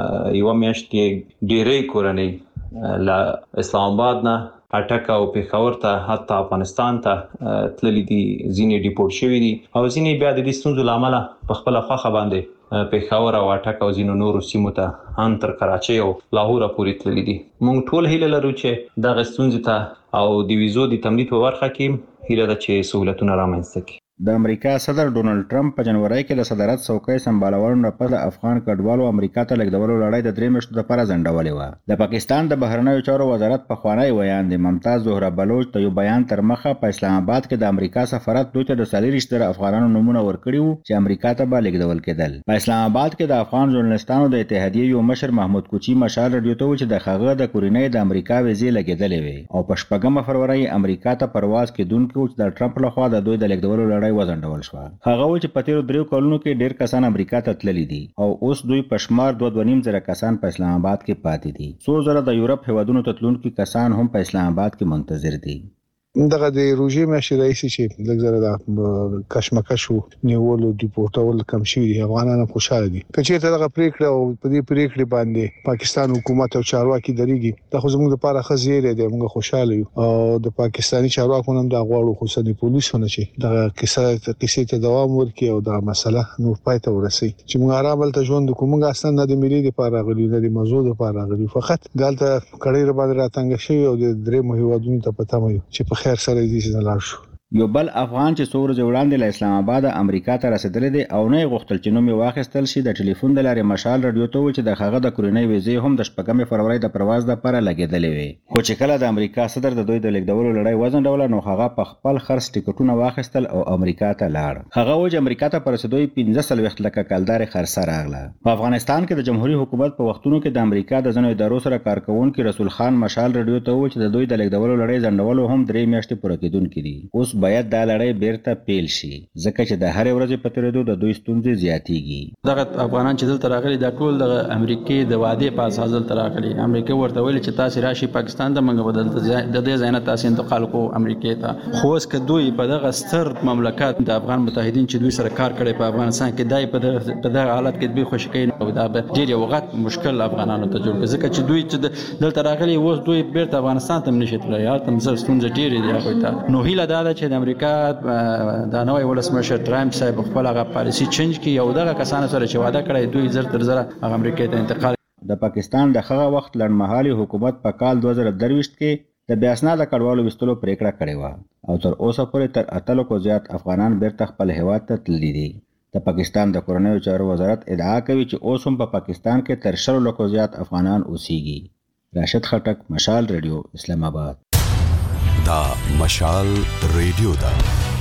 Speaker 8: 1 میاشت کې ډېرې کورنۍ له اسلام آباد نه اټک او پېښور ته حتی افغانستان ته تللي دي، ځینې ډیپورټ شوي دي او ځینې بیا د دې ستونزو له امله په خپله خوښه باندې پېښور او اټک او ځینو نورو سیمو ته ان تر کراچۍ او لاهور پورې تللي دي. موږ ټول هیله لرو چې دغه ستونزې ته او د ویزو د تمدید په برخه کې هیله ده چې سهولتونه رامنځته کړي.
Speaker 15: د امریکا صدر ډونالد ټرمپ په جنوري کې له صدارت څوکۍ سمبالولو نه پس د افغان کډوالو امریکا ته لیږدولو لړۍ د 3 میاشتو لپاره ځنډولې وه. د پاکستان د بهرنیو چارو وزارت پخوانی ویاند ممتاز زهره بلوچ د یو بیان تر مخه په اسلام آباد کې د امریکا سفارت دوی ته د 40 افغانانو نومونه ورکړي وو چې امریکا ته به لیږدول کېدل. په اسلام آباد کې د افغان ژورنالستانو د اتحادیې یو مشر محمود کوچي مشال رادیو ته وویل چې د هغه د کورنۍ د امریکا ویزې لګېدلې وې او په 4 فروری امریکا ته پرواز کېدونکي و چې د ټرمپ لخوا د دوی د لیږدولو لړۍ وځنډول شوه. هغه و چې په تیرو 3 کلونو کې ډېر کسان امریکا ته تللي دي او اوس دوی په شمار 2.5 زره کسان په اسلام آباد کې پاتې دي. 100 زره د یورپ هیوادونو ته تلونکي کسان هم په اسلام آباد کې منتظر دي.
Speaker 12: دغه د روژې میاشتې راهیسې چې لږ زره د کشمکش نیولو ډیپورټول کم شوي دي، افغانان هم خوشحاله دي. که چېرته دغه پرېکړه او په دې پرېکړې باندې پاکستان حکومت او چارواکي درېږي دا خو زموږ لپاره ښه زیری دی، موږ خوشحاله یو او د پاکستاني چارواکو هم دا غواړو خصوصا پولیسو نه چې دغه کیسې ته دوام ورکړي او دا مسله نور پای ته ورسوي چې موږ آرام هلته ژوند وکړو. موږ اصلا نه د ملي دپاره راغلي نه د مزو دپاره راغلي، فقط دلته کړۍ راباندې راتنګه شوي او د 3 هیوادونو ته په تمه یو چې په خیر سره دې لاړ شو.
Speaker 15: یو بل افغان چې څو ورځې وړاندې له اسلام آباد امریکا ته رسیدلی دی او نه یې غوښتل چې نوم یې واخیستل شي، د ټلیفون د لارې مشال رادیو ته وویل چې د هغه د کورنۍ ویزې هم د 4 فروری د پرواز دپاره لګېدلې وې، خو چې کله د امریکا صدر د دوی د لیږدولو لړۍ وځنډوله نو هغه په خپل خرڅ ټکټونه واخیستل او امریکا ته لاړ. هغه وویل چې امریکا ته په رسېدو یې 15 لکه کلدارې خرڅه راغله. په افغانستان کې د جمهوریت حکومت په وختونو کې د امریکا د ځینو ادارو سره کارکوونکي رسول خان مشال رادیو ته وویل چې د دوی د لیږدولو لړۍ ځنډولو هم 3 میاشتې پوره کېدونکي دي. اوس باید دا لړۍ بیرته پیل شي ځکه چې د هرې ورځې په تېرېدو د دوی ستونزې زیاتېږي.
Speaker 14: دغه افغانان چې دلته راغلي دا ټول د امریکې د وعدې په اساس دلته راغلي. امریکا ورته ویلي چې تاسې راشي پاکستان ته، موږ به دلته د دې ځای نه تاسې انتقال کوو امریکې ته. خو اوس که دوی په دغه ستر مملکت د افغان متحدین چې دوی سره کار کړی په افغانستان کې دای په دغه حالت کې دوی خوشي کوي نو دا به ډېر یو غټ مشکل افغانانو ته جوړ کړي ځکه چې دوی چې دلته راغلي اوس دوی بیرته افغانستان ته نشي تللی، هلته هم ستونزې ډېرې دي هغوی ته. نو هیله دا ده چې د امریکا دا نوی ولسمشر ټرمپ صاحب خپل هغه پالیسي چینج کړي او دغه کسانو سره چې وعده کړی دوی زر تر زره هغه امریکا ته انتقال.
Speaker 15: د پاکستان د هغه وخت لنډمهالي حکومت په کال 2023 کې د بې اسناده کډوالو ویستلو پریکړه کړې وه او تر اوسه پورې تر 8 لکو زیات افغانان بیرته خپل هیواد ته تللي دي. د پاکستان د کورنیو چارو وزارت ادعا کوي چې اوس هم په پاکستان کې تر 100 لکو زیات افغانان اوسېږي. راشد خټک، مشال رادیو، اسلام آباد.
Speaker 16: دا مشال رادیو دا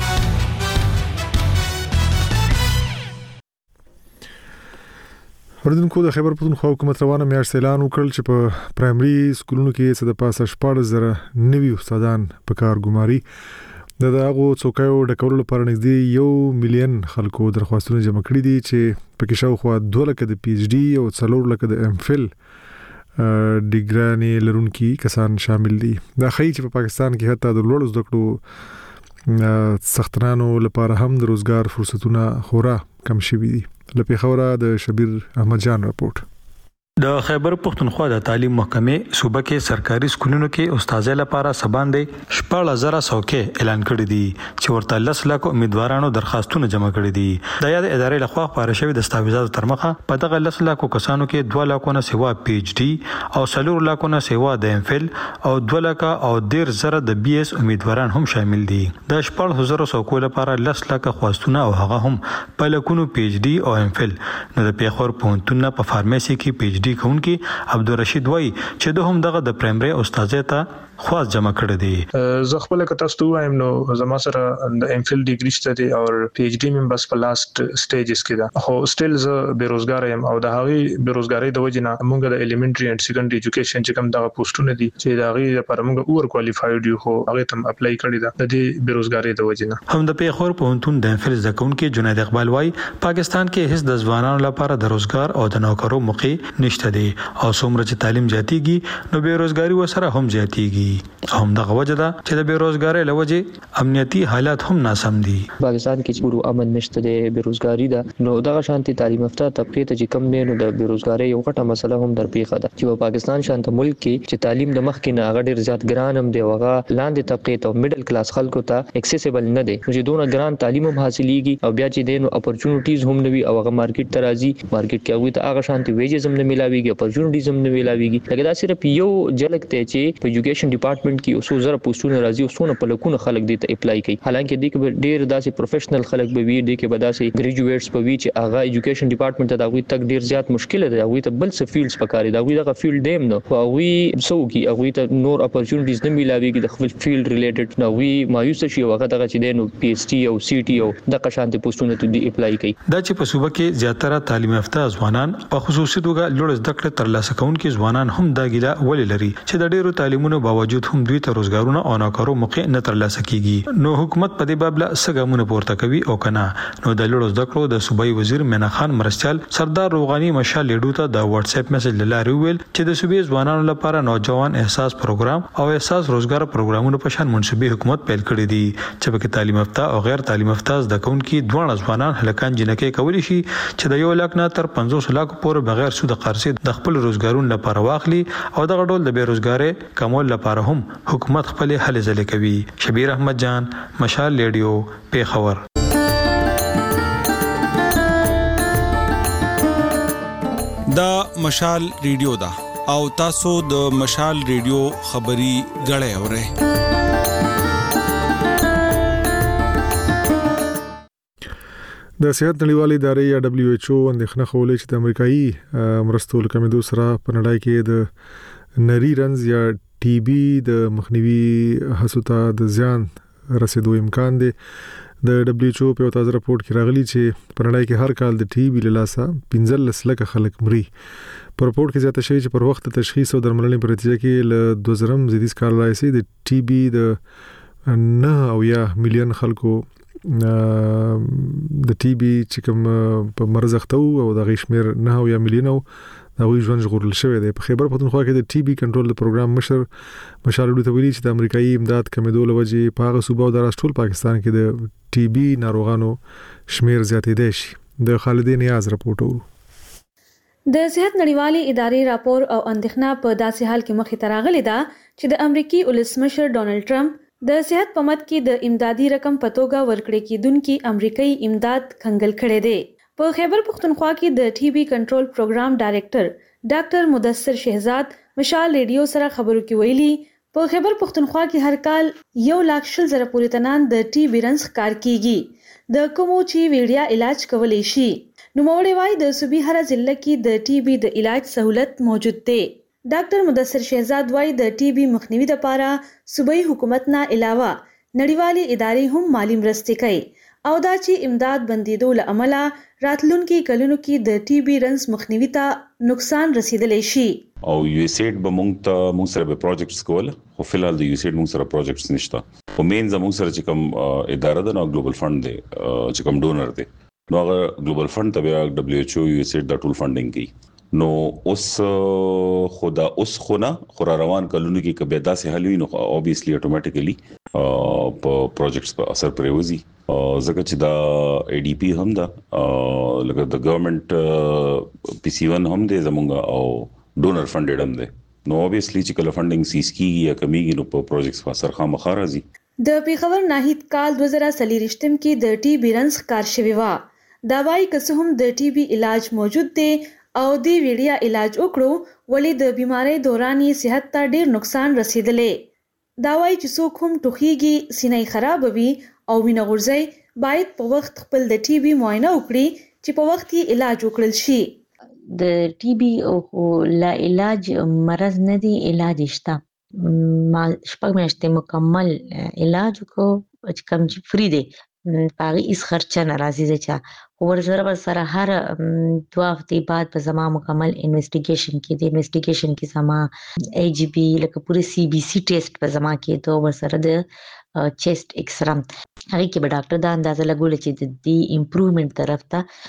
Speaker 1: اوردونکو د خیبر پښتونخوا حکومت روانه میاشت اعلان وکړ چې په پرایمري سکولونو کې څه د پاسه 14,000 نوي استادان په کار ګماري. د هغو څوکیو ډکولو لپاره نږدې 1 میلیون خلکو درخواستونه جمع کړي دي چې پکې شاوخوا 2 لکه د پی ایچ ډي او 4 لکه د ام فل ډیګرانې لرونکي کسان شامل دي. دا ښیي چې په پاکستان کې حتی د لوړو زده کړو سختانانو لپاره هم د روزګار فرصتونه خورا کم شوي دي. له پیښوره د شبیر احمد جان راپورټ.
Speaker 25: د خیبر پښتونخوا د تعلیم محکمې صوبه کې سرکاري سکولونو کې استادۍ لپاره سباندې 14,000 څوکۍ اعلان کړي دي چې ورته 10 لک امیدوارانو درخواستونه جمع کړي دي. د یاد ادارې لخوا خبره شوې د دستاویزاتو تر مخه په دغه 10 لک کسانو کې 2 لکونه سیوا پی ایچ ډي او 4 لکونه سیوا د ام فل او 2 لک او 10,000 د بي اس امیدواران هم شامل دي. د 14,000 څوکۍ لپاره 10 لک خواستونه او هغه هم په لکونو پی ایچ ډي او ام فل. نو د پیښور پوهنتون په فارمیسي کې پی ایچ ډي ډي کوونکی عبدالرشید وای چې د هم دغه د پرایمري استادۍ ته خواص جمع کړی دی.
Speaker 5: زه خپل کتاست وایم نو زما سره د ام فیل ډیګری شته دی او پی ایچ ډي مې بس په لاست سټیجز کې ده، خو سټیل زه بیروزګار یم او د هغه بیروزګاری د وجې نه موږ د الیمنټری اند سیکنډري ایجوکیشن چې کوم دغه پوسټونه دي چې د هغه لپاره موږ اور کوالیفاید یو، خو هغه تم اپلای کړی ده د دې بیروزګاری د وجې نه.
Speaker 25: هم د پیښور پوهنتون د ام فیل زده کوونکي جنید اقبال وای پاکستان کې هیڅ د ځوانانو لپاره د روزګار او د نوکرو موقع نشته دی او څومره چې تعلیم زیاتیږي نو بیروزګاری وسره هم زیاتیږي. هم دغه وجه ده چې د بیروزګاری لوجه امنیتي حالات هم ناسم دي.
Speaker 9: پاکستان کې چې ورو امن نشته دی، بیروزګاری ده، نو دغه شانتي تعلیم یافته طبقه ته چې کم دی نو د بیروزګاری یو غټه مسله هم درپیښه ده چې په پاکستان شانته ملک کې چې تعلیم د مخ کې نه هغه ډیر زیات ګران هم دی، هغه لاندې طبقه ته میډل کلاس خلکو ته اکسیسیبل نه دی چې دونه ګران تعلیم هم حاصلېږي او بیا چې دین اپورچونټیز هم نوي او هغه مارکیټ ته راځي، مارکیټ کې هغه ته هغه شانتي ویجز هم نه ملاويږي، اپورچونټیز هم نه ملاويږي. لکه دا صرف یو جلک ته چې په ایجوکیشن ډپارټمنټ کې اوسو زره پوسټونه راځي او څونه په لکونه خلک دې ته اپلای کوي، حالانکه دې کې ډیر داسې پروفیشنل خلک به وي، دې کې به داسې ګریجویټس به وي چې هغه ایجوکیشن ډپارټمنټ ته دغه تک ډیر زیات مشکل دی، هغه ته بل څه فیلډز پکاري، دغه فیلډ دیم نو هغه سو کی هغه ته نور اپورچونټیز نه ملاويږي د خپل فیلډ ریلیټډ نو وی مایوس شي هغه دغه چې دینو پی ایچ ډي او سی ټي او د قشانتي پوسټونه ته دی اپلای کوي.
Speaker 25: دا چې په صوبه کې زیاتره تعلیم یافته ځوانان په خصوصي توګه لوړ زده کړې ترلاسه کوونکي ځوانان هم دا ګیله ولې لري چې د ډیرو تعلیمونو باوجود هم دوی ته روزګارونه او نوکرو موقع نه ترلاسه کیږي. نو حکومت په دې باب له سګامونه پورته کوي او کنه نو د لوړ زده کړو د صوبایي وزیر مینا خان مرستيال سردار روغانی مشال لیډو ته د واتس اپ میسج لاره ویل چې د صوبې ځوانانو لپاره نوجوان احساس پروګرام او احساس روزګار پروګرامونو په شان منصوبي حکومت پیل کړی دي چې په تعلیم یافته او غیر تعلیم یافته زده کوونکي دوه ځوانان هلکان جنکې کولی شي چې د 1 لک نه تر 500 لک پورې بغیر سود قرضې د خپل روزګارونو لپاره واخلي او دغه ډول د بیروزګاری کمول لپاره هم حکومت خپل هلې ځلې کوي. شبیر احمد جان، مشال ریډیو، پیښور.
Speaker 18: دا مشال ریډیو دا او تاسو د مشال ریډیو خبري غړې اورئ.
Speaker 1: د صحت نړیوالې ادارې یا WHO اندېښنه خولې چې د امریکایي مرستو کمیدو سره په نړۍ کې د نری رنز یا ټي بي د مخنیوي هڅو ته د زیان رسیدو امکان دی. د WHO په تازه راپورټ کې راغلي چې په نړۍ کې هر کال د ټي بي له لاسه 15 لک خلک مري. په راپورټ کې زیاته شوی چې پر وخت تشخیص او درملنې په نتیجه کې له 2000 زیاتې کال راځي د ټي بي د 9 مليون خلکو د ټي بي چې کوم په مرز اخته او د غیشمیر 9 مليون دا وی ژوند ژغورل شوی دی. په خیبر پختونخوا کې د ټي بي کنټرول پروګرام مشال ډو ته ویلي چې د امریکایي امداد کمیدو لوجه په هغه صوبه او د ټول پاکستان کې د ټي بي ناروغانو شمیر زیاتېدای شي. د خالدین نیاز راپورټ وو.
Speaker 19: د صحت نړیوالې ادارې راپور او اندېښنه په داسې حال کې مخې ته راغلې ده چې د امریکای ولسمشر ډونالد ټرمپ د صحت په مد کې د امدادي رقم په توګه ورکړې کېدونکي امریکایي امداد کنګل کړي دي. په خیبر پختونخوا کې د ټي بي کنټرول پروګرام ډایریکټر ډاکټر مدثر شهزاد مشال ریډیو سره خبرو کې ویلي په خیبر پختونخوا کې هر کال 1,00,000 پورې تنان د ټي بي رنز کار کیږي د کومو چې ویډیا علاج کولای شي. نو موړې وای د صوبې هر ضلع کې د ټي بي د علاج سہولت موجود دی. ډاکټر مدثر شهزاد وای د ټي بي مخنیوي لپاره صوبایي حکومت نه علاوه نړیوالې ادارې هم مالی مرستې کوي او دا چې امداد بندیدو له امله راتلونکي کلونو کې د ټي بي رنز مخنیوي ته نقصان رسیدلی شي.
Speaker 20: او یو ایس ایډ به مونږ سره به پروجیکټس کول، خو فلحال د یو ایس ایډ مونږ سره پروجیکټس نشته. په مین زموږ سره چې کوم اداره ده نو ګلوبل فند دی چې کوم ډونر دی نو هغه ګلوبل فند ته بیا WHO یو ایس ایډ د ټول فندینګ کوي. نو اوس خدا اوس خونه خورا روان کلونو کې کبه داسې حل وي نو obviously automatically په پروجیکټس په اثر پرېوځي ځکه چې دا ADP هم دا لکه د ګورنمنت PC1 هم دی زمونږ او ډونر فندډ هم دی. نو obviously چې کله فندینګ سیس کیږي یا کمیږي نو په پروجیکټس په اثر خامخا راځي.
Speaker 19: د پیښور ناهید کال 2023 کې د ټي بي رنز کار شوی و. دا وايي که څه هم د ټي بي علاج موجود دی او دی ویډیا علاج وکړو ولې د بیماری دوران یې صحت ته ډیر نقصان رسیدلې. دا وايي چې څوک هم ټوخیږي، سینې خراب وي او وینه غورځي باید په وخت خپل د ټي بي معاینه وکړي چې په وخت یې علاج وکړل شي.
Speaker 17: د ټي بي او لا علاج مرض نه دی، علاج شته. ما 6 میاشتې مکمل علاج کو چې کوم چې فری دی، پاغي هیڅ خرچه نه راځي چې ورسره هر 2 هفتې بعد په زما مکمل انویسټیګیشن کې د انویسټیګیشن کې زما ای جی بي لکه پوره سی بي سی ټیسټ په زما کې ته ورسره د چیسټ ایکسرام هغه کې به ډاکټر دا اندازه لګول چې د دې امپروومنت طرف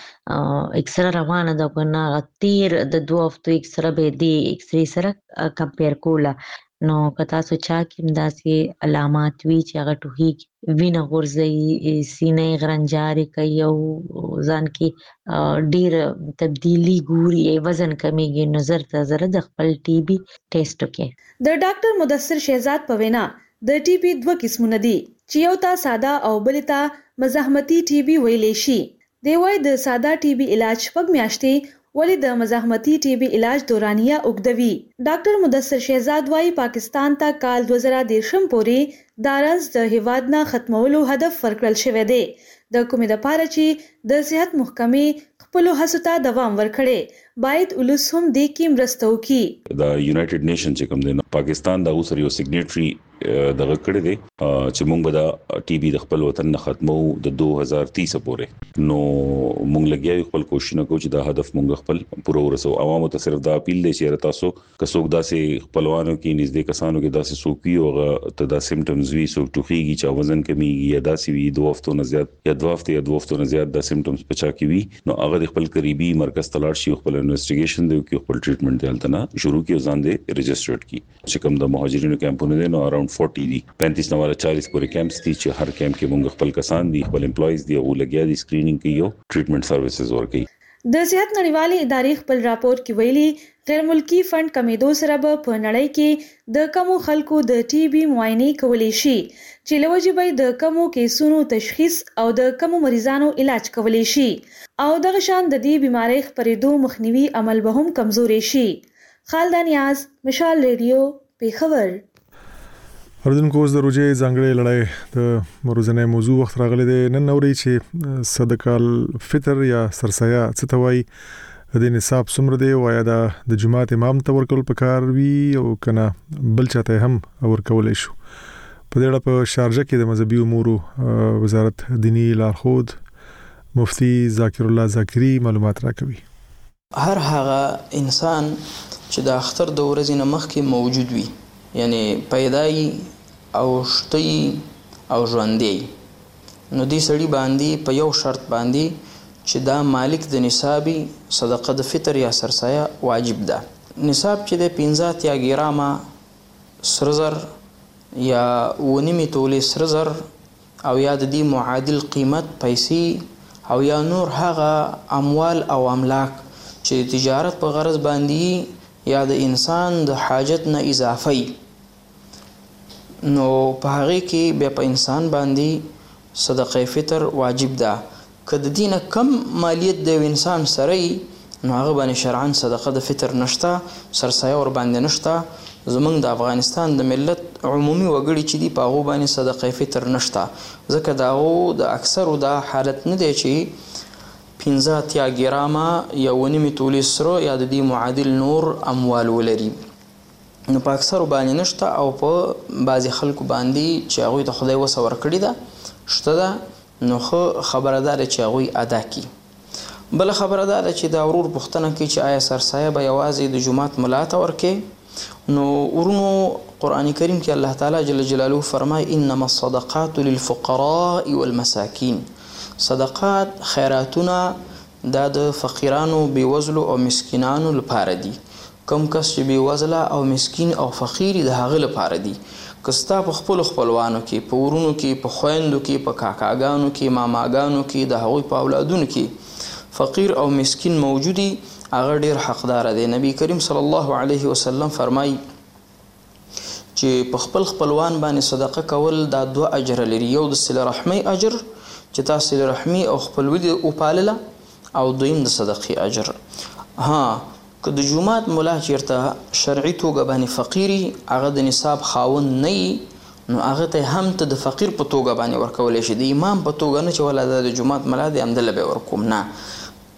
Speaker 17: ته ایکسره روانه ده کنه غتیر د 2 هفتو ایکسره به دی ایکسری سره کمپیر کوله. نو که تاسو چا کې داسې علامات وي چې هغه ټوخي وینه غورځي، سینې غرنجاري کوي او ځان کې ډیر تبدیلی ګوري، وزن کمیږي، نظر ته زره د خپل ټي بي ټیسټ وکړي.
Speaker 19: د ډاکټر مدثر شهزاد په وینا د ټي بي 2 قسمونه دي چې یو تا ساده او بل تا مزاحمتي ټي بي ویلې شي. دی وايي د ساده ټي بي علاج 6 میاشتې ولی د مزاحمتي ټي بي علاج دورانیه اوږدوي. ډاکټر مدثر شهزاد وايي پاکستان ته کال 2013 پورې دارنز د هیواد نه ختمولو هدف ورکړل شوی دی، د کومې لپاره چې د صحت محکمې خپل هڅو ته دوام ورکړي. باید ولس هم د کې مرسته وکړي.
Speaker 20: د یونایټډ نیشن چې کوم دی پاکستان د اوسر یو سیګنیټری دغه کړی دی چې موږ به د ټي بي د خپل وطن نه ختمو د 2030 پورې. نو موږ لګیا خپل کوشش کوو چې دا هدف موږ خپل پوره ورسو. عوامو ته صرف دا اپیل دی چې تاسو کڅوګ داسې خپلوانو کې نږدې کسانو کې داسې سوقي او ته دا سیمټمز وی سو ټوخیږي چې وزن کمیږي یا داسې وی 2 هفتو نه زیات یا 2 هفتو نه زیات دا سیمټمز پچا کی وی، نو هغه خپل قریبي مرکز تلاړ شي، خپل انویسټیګیشن دی او خپل ټریټمنټ دلته نه شروع کی او ځان دې ريجسترډ کی. چې کوم د مهاجرینو کیمپونه دي نو اراوند 40 دي، 35 نه ولا 40 پورې کیمپس دي چې هر کیمپ کې موږ خپل کسان دي، خپل امپلویز دي او لګیا دي سکرینینګ کوي او ټریټمنټ سرویسز ورکوي.
Speaker 19: د صحت نړیوالې ادارې خپل راپور کې ویلي غیر ملکی فند کمیدو سره به په نړۍ کې د کمو خلکو د ټي بي معاینه کولی شي چې لوجه به د کمو کیسونو تشخیص او د کمو مریضانو علاج کولی شي او دغه شان د دې بیماری خپرېدو مخنیوي عمل به هم کمزوري شي. خالد نیاز، مشال ریډیو، پیښور.
Speaker 1: اردوونکو اوس د روزې ځانګړې لړۍ د روزنه موضوع وخت راغلی دی. نن نوري چې صدقه الفطر یا سرسایه څه ته وایي، د نصاب څومره دی، وایا د جماعت امام ته ورکول پکار وی او کنه بل چاته هم ورکول شو. په دې اړه په شارجه کې د مذهبي امور وزارت دینی لارښود مفتی ذاکر الله ذاکری معلومات راکوي.
Speaker 21: هر هغه انسان چې د اختر د ورځې نه مخکې موجود وي، یعنی پیدای او شتي او ژوندۍ، نو دې سړي باندې په یو شرط باندې چې دا مالک د نصابي صدقه د فطر یا سرسایه واجب ده. نصاب چې د 15 ګرامه سره زر یا 1.5 تولې سره زر او یا د دې معادل قیمت پیسې او یا نور هغه اموال او املاک چې تجارت په غرض باندې یا د انسان د حاجت نه اضافي، نو په هغه کې بیا په انسان باندې صدقه فطر واجب ده. که د دینه کم مالیت د انسان سره نو هغه باندې شرعاً صدقه د فطر نشته، سرسایه ور باندې نشته. زمونږ د افغانستان د ملت عمومي وګړي چې دی په هغه باندې صدقه فطر نشته، ځکه داغه د اکثرو دا حالت نه دی چې 15 ګرامه یا 1.5 تولې سره یا د دې معادل نور اموال ولري. نو په اکثرو باندې نشته او په بعضی خلکو باندې چې هغه ته خدای وسه ورکړي ده شته ده، نو خبردار چې هغه ادا کی. بل خبردار چې دا ورور پښتنه کې چې آیا سرسایه به یوازې د جماعت ملا ته ورکې، نو ورونو قرآن کریم کې الله تعالی جل جلاله فرمای انما الصدقات للفقراء والمساکین، صدقات خیراتونه دا د فقیرانو بیوزلو او مسکینانو لپاره دي. کم کس چې بیوزله او مسکین او فقیر د هغه لپاره دي. کستا په خپل خپلوانو کې، په ورونو کې، په خويندو کې، په کاکاګانو کې، ماماګانو کې، د هغوی په اولادونو کې فقیر او مسکین موجودي، هغه ډیر حقدار دی. نبی کریم صلی الله علیه وسلم فرمایي چې په خپل خپلوان باندې صدقه کول دا 2 اجر لري، یو د صله رحمی اجر چې تاسو صله رحمی او خپلوي او پالله، او دویم د صدقې اجر. ها که د جماعت مولا چیرته شرعي توګه باندې فقيري هغه د نصاب خاون نه، نو هغه ته هم ته د فقیر په توګه باندې ورکول شي، د امام په توګه نه چې ولا د جماعت مولا د امدل به ورکوم نه،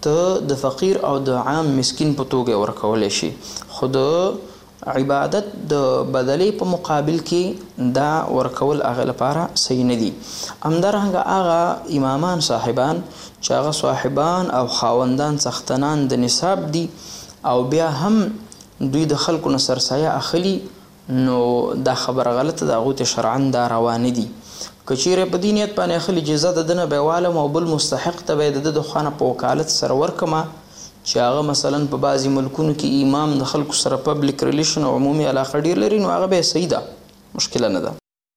Speaker 21: ته د فقیر او د عام مسکین په توګه ورکول شي، خو د عبادت د بدلې په مقابل کې دا ورکول هغه لپاره صحیح نه دي. همدارنګه هغه امامان صاحبان چې هغه صاحبان او خاوندان څښتنان د نصاب دي او بیا هم دوی د خلکو نه سرسایه اخلي، نو دا خبره غلطه ده، هغوی ته شرعاً دا روانه دي. که چیرې په دې نیت باندې اخلي چې زه د ده نه به والم او بل مستحق ته به یې د ده د خوا نه په وکالت سره ورکمه، چې هغه مثلا په بعضې ملکونو کې امام د خلکو سره پبلیک ریلیشن او عمومي علاقه ډېر لري، نو هغه به یې صحیح ده، مشکله نه ده.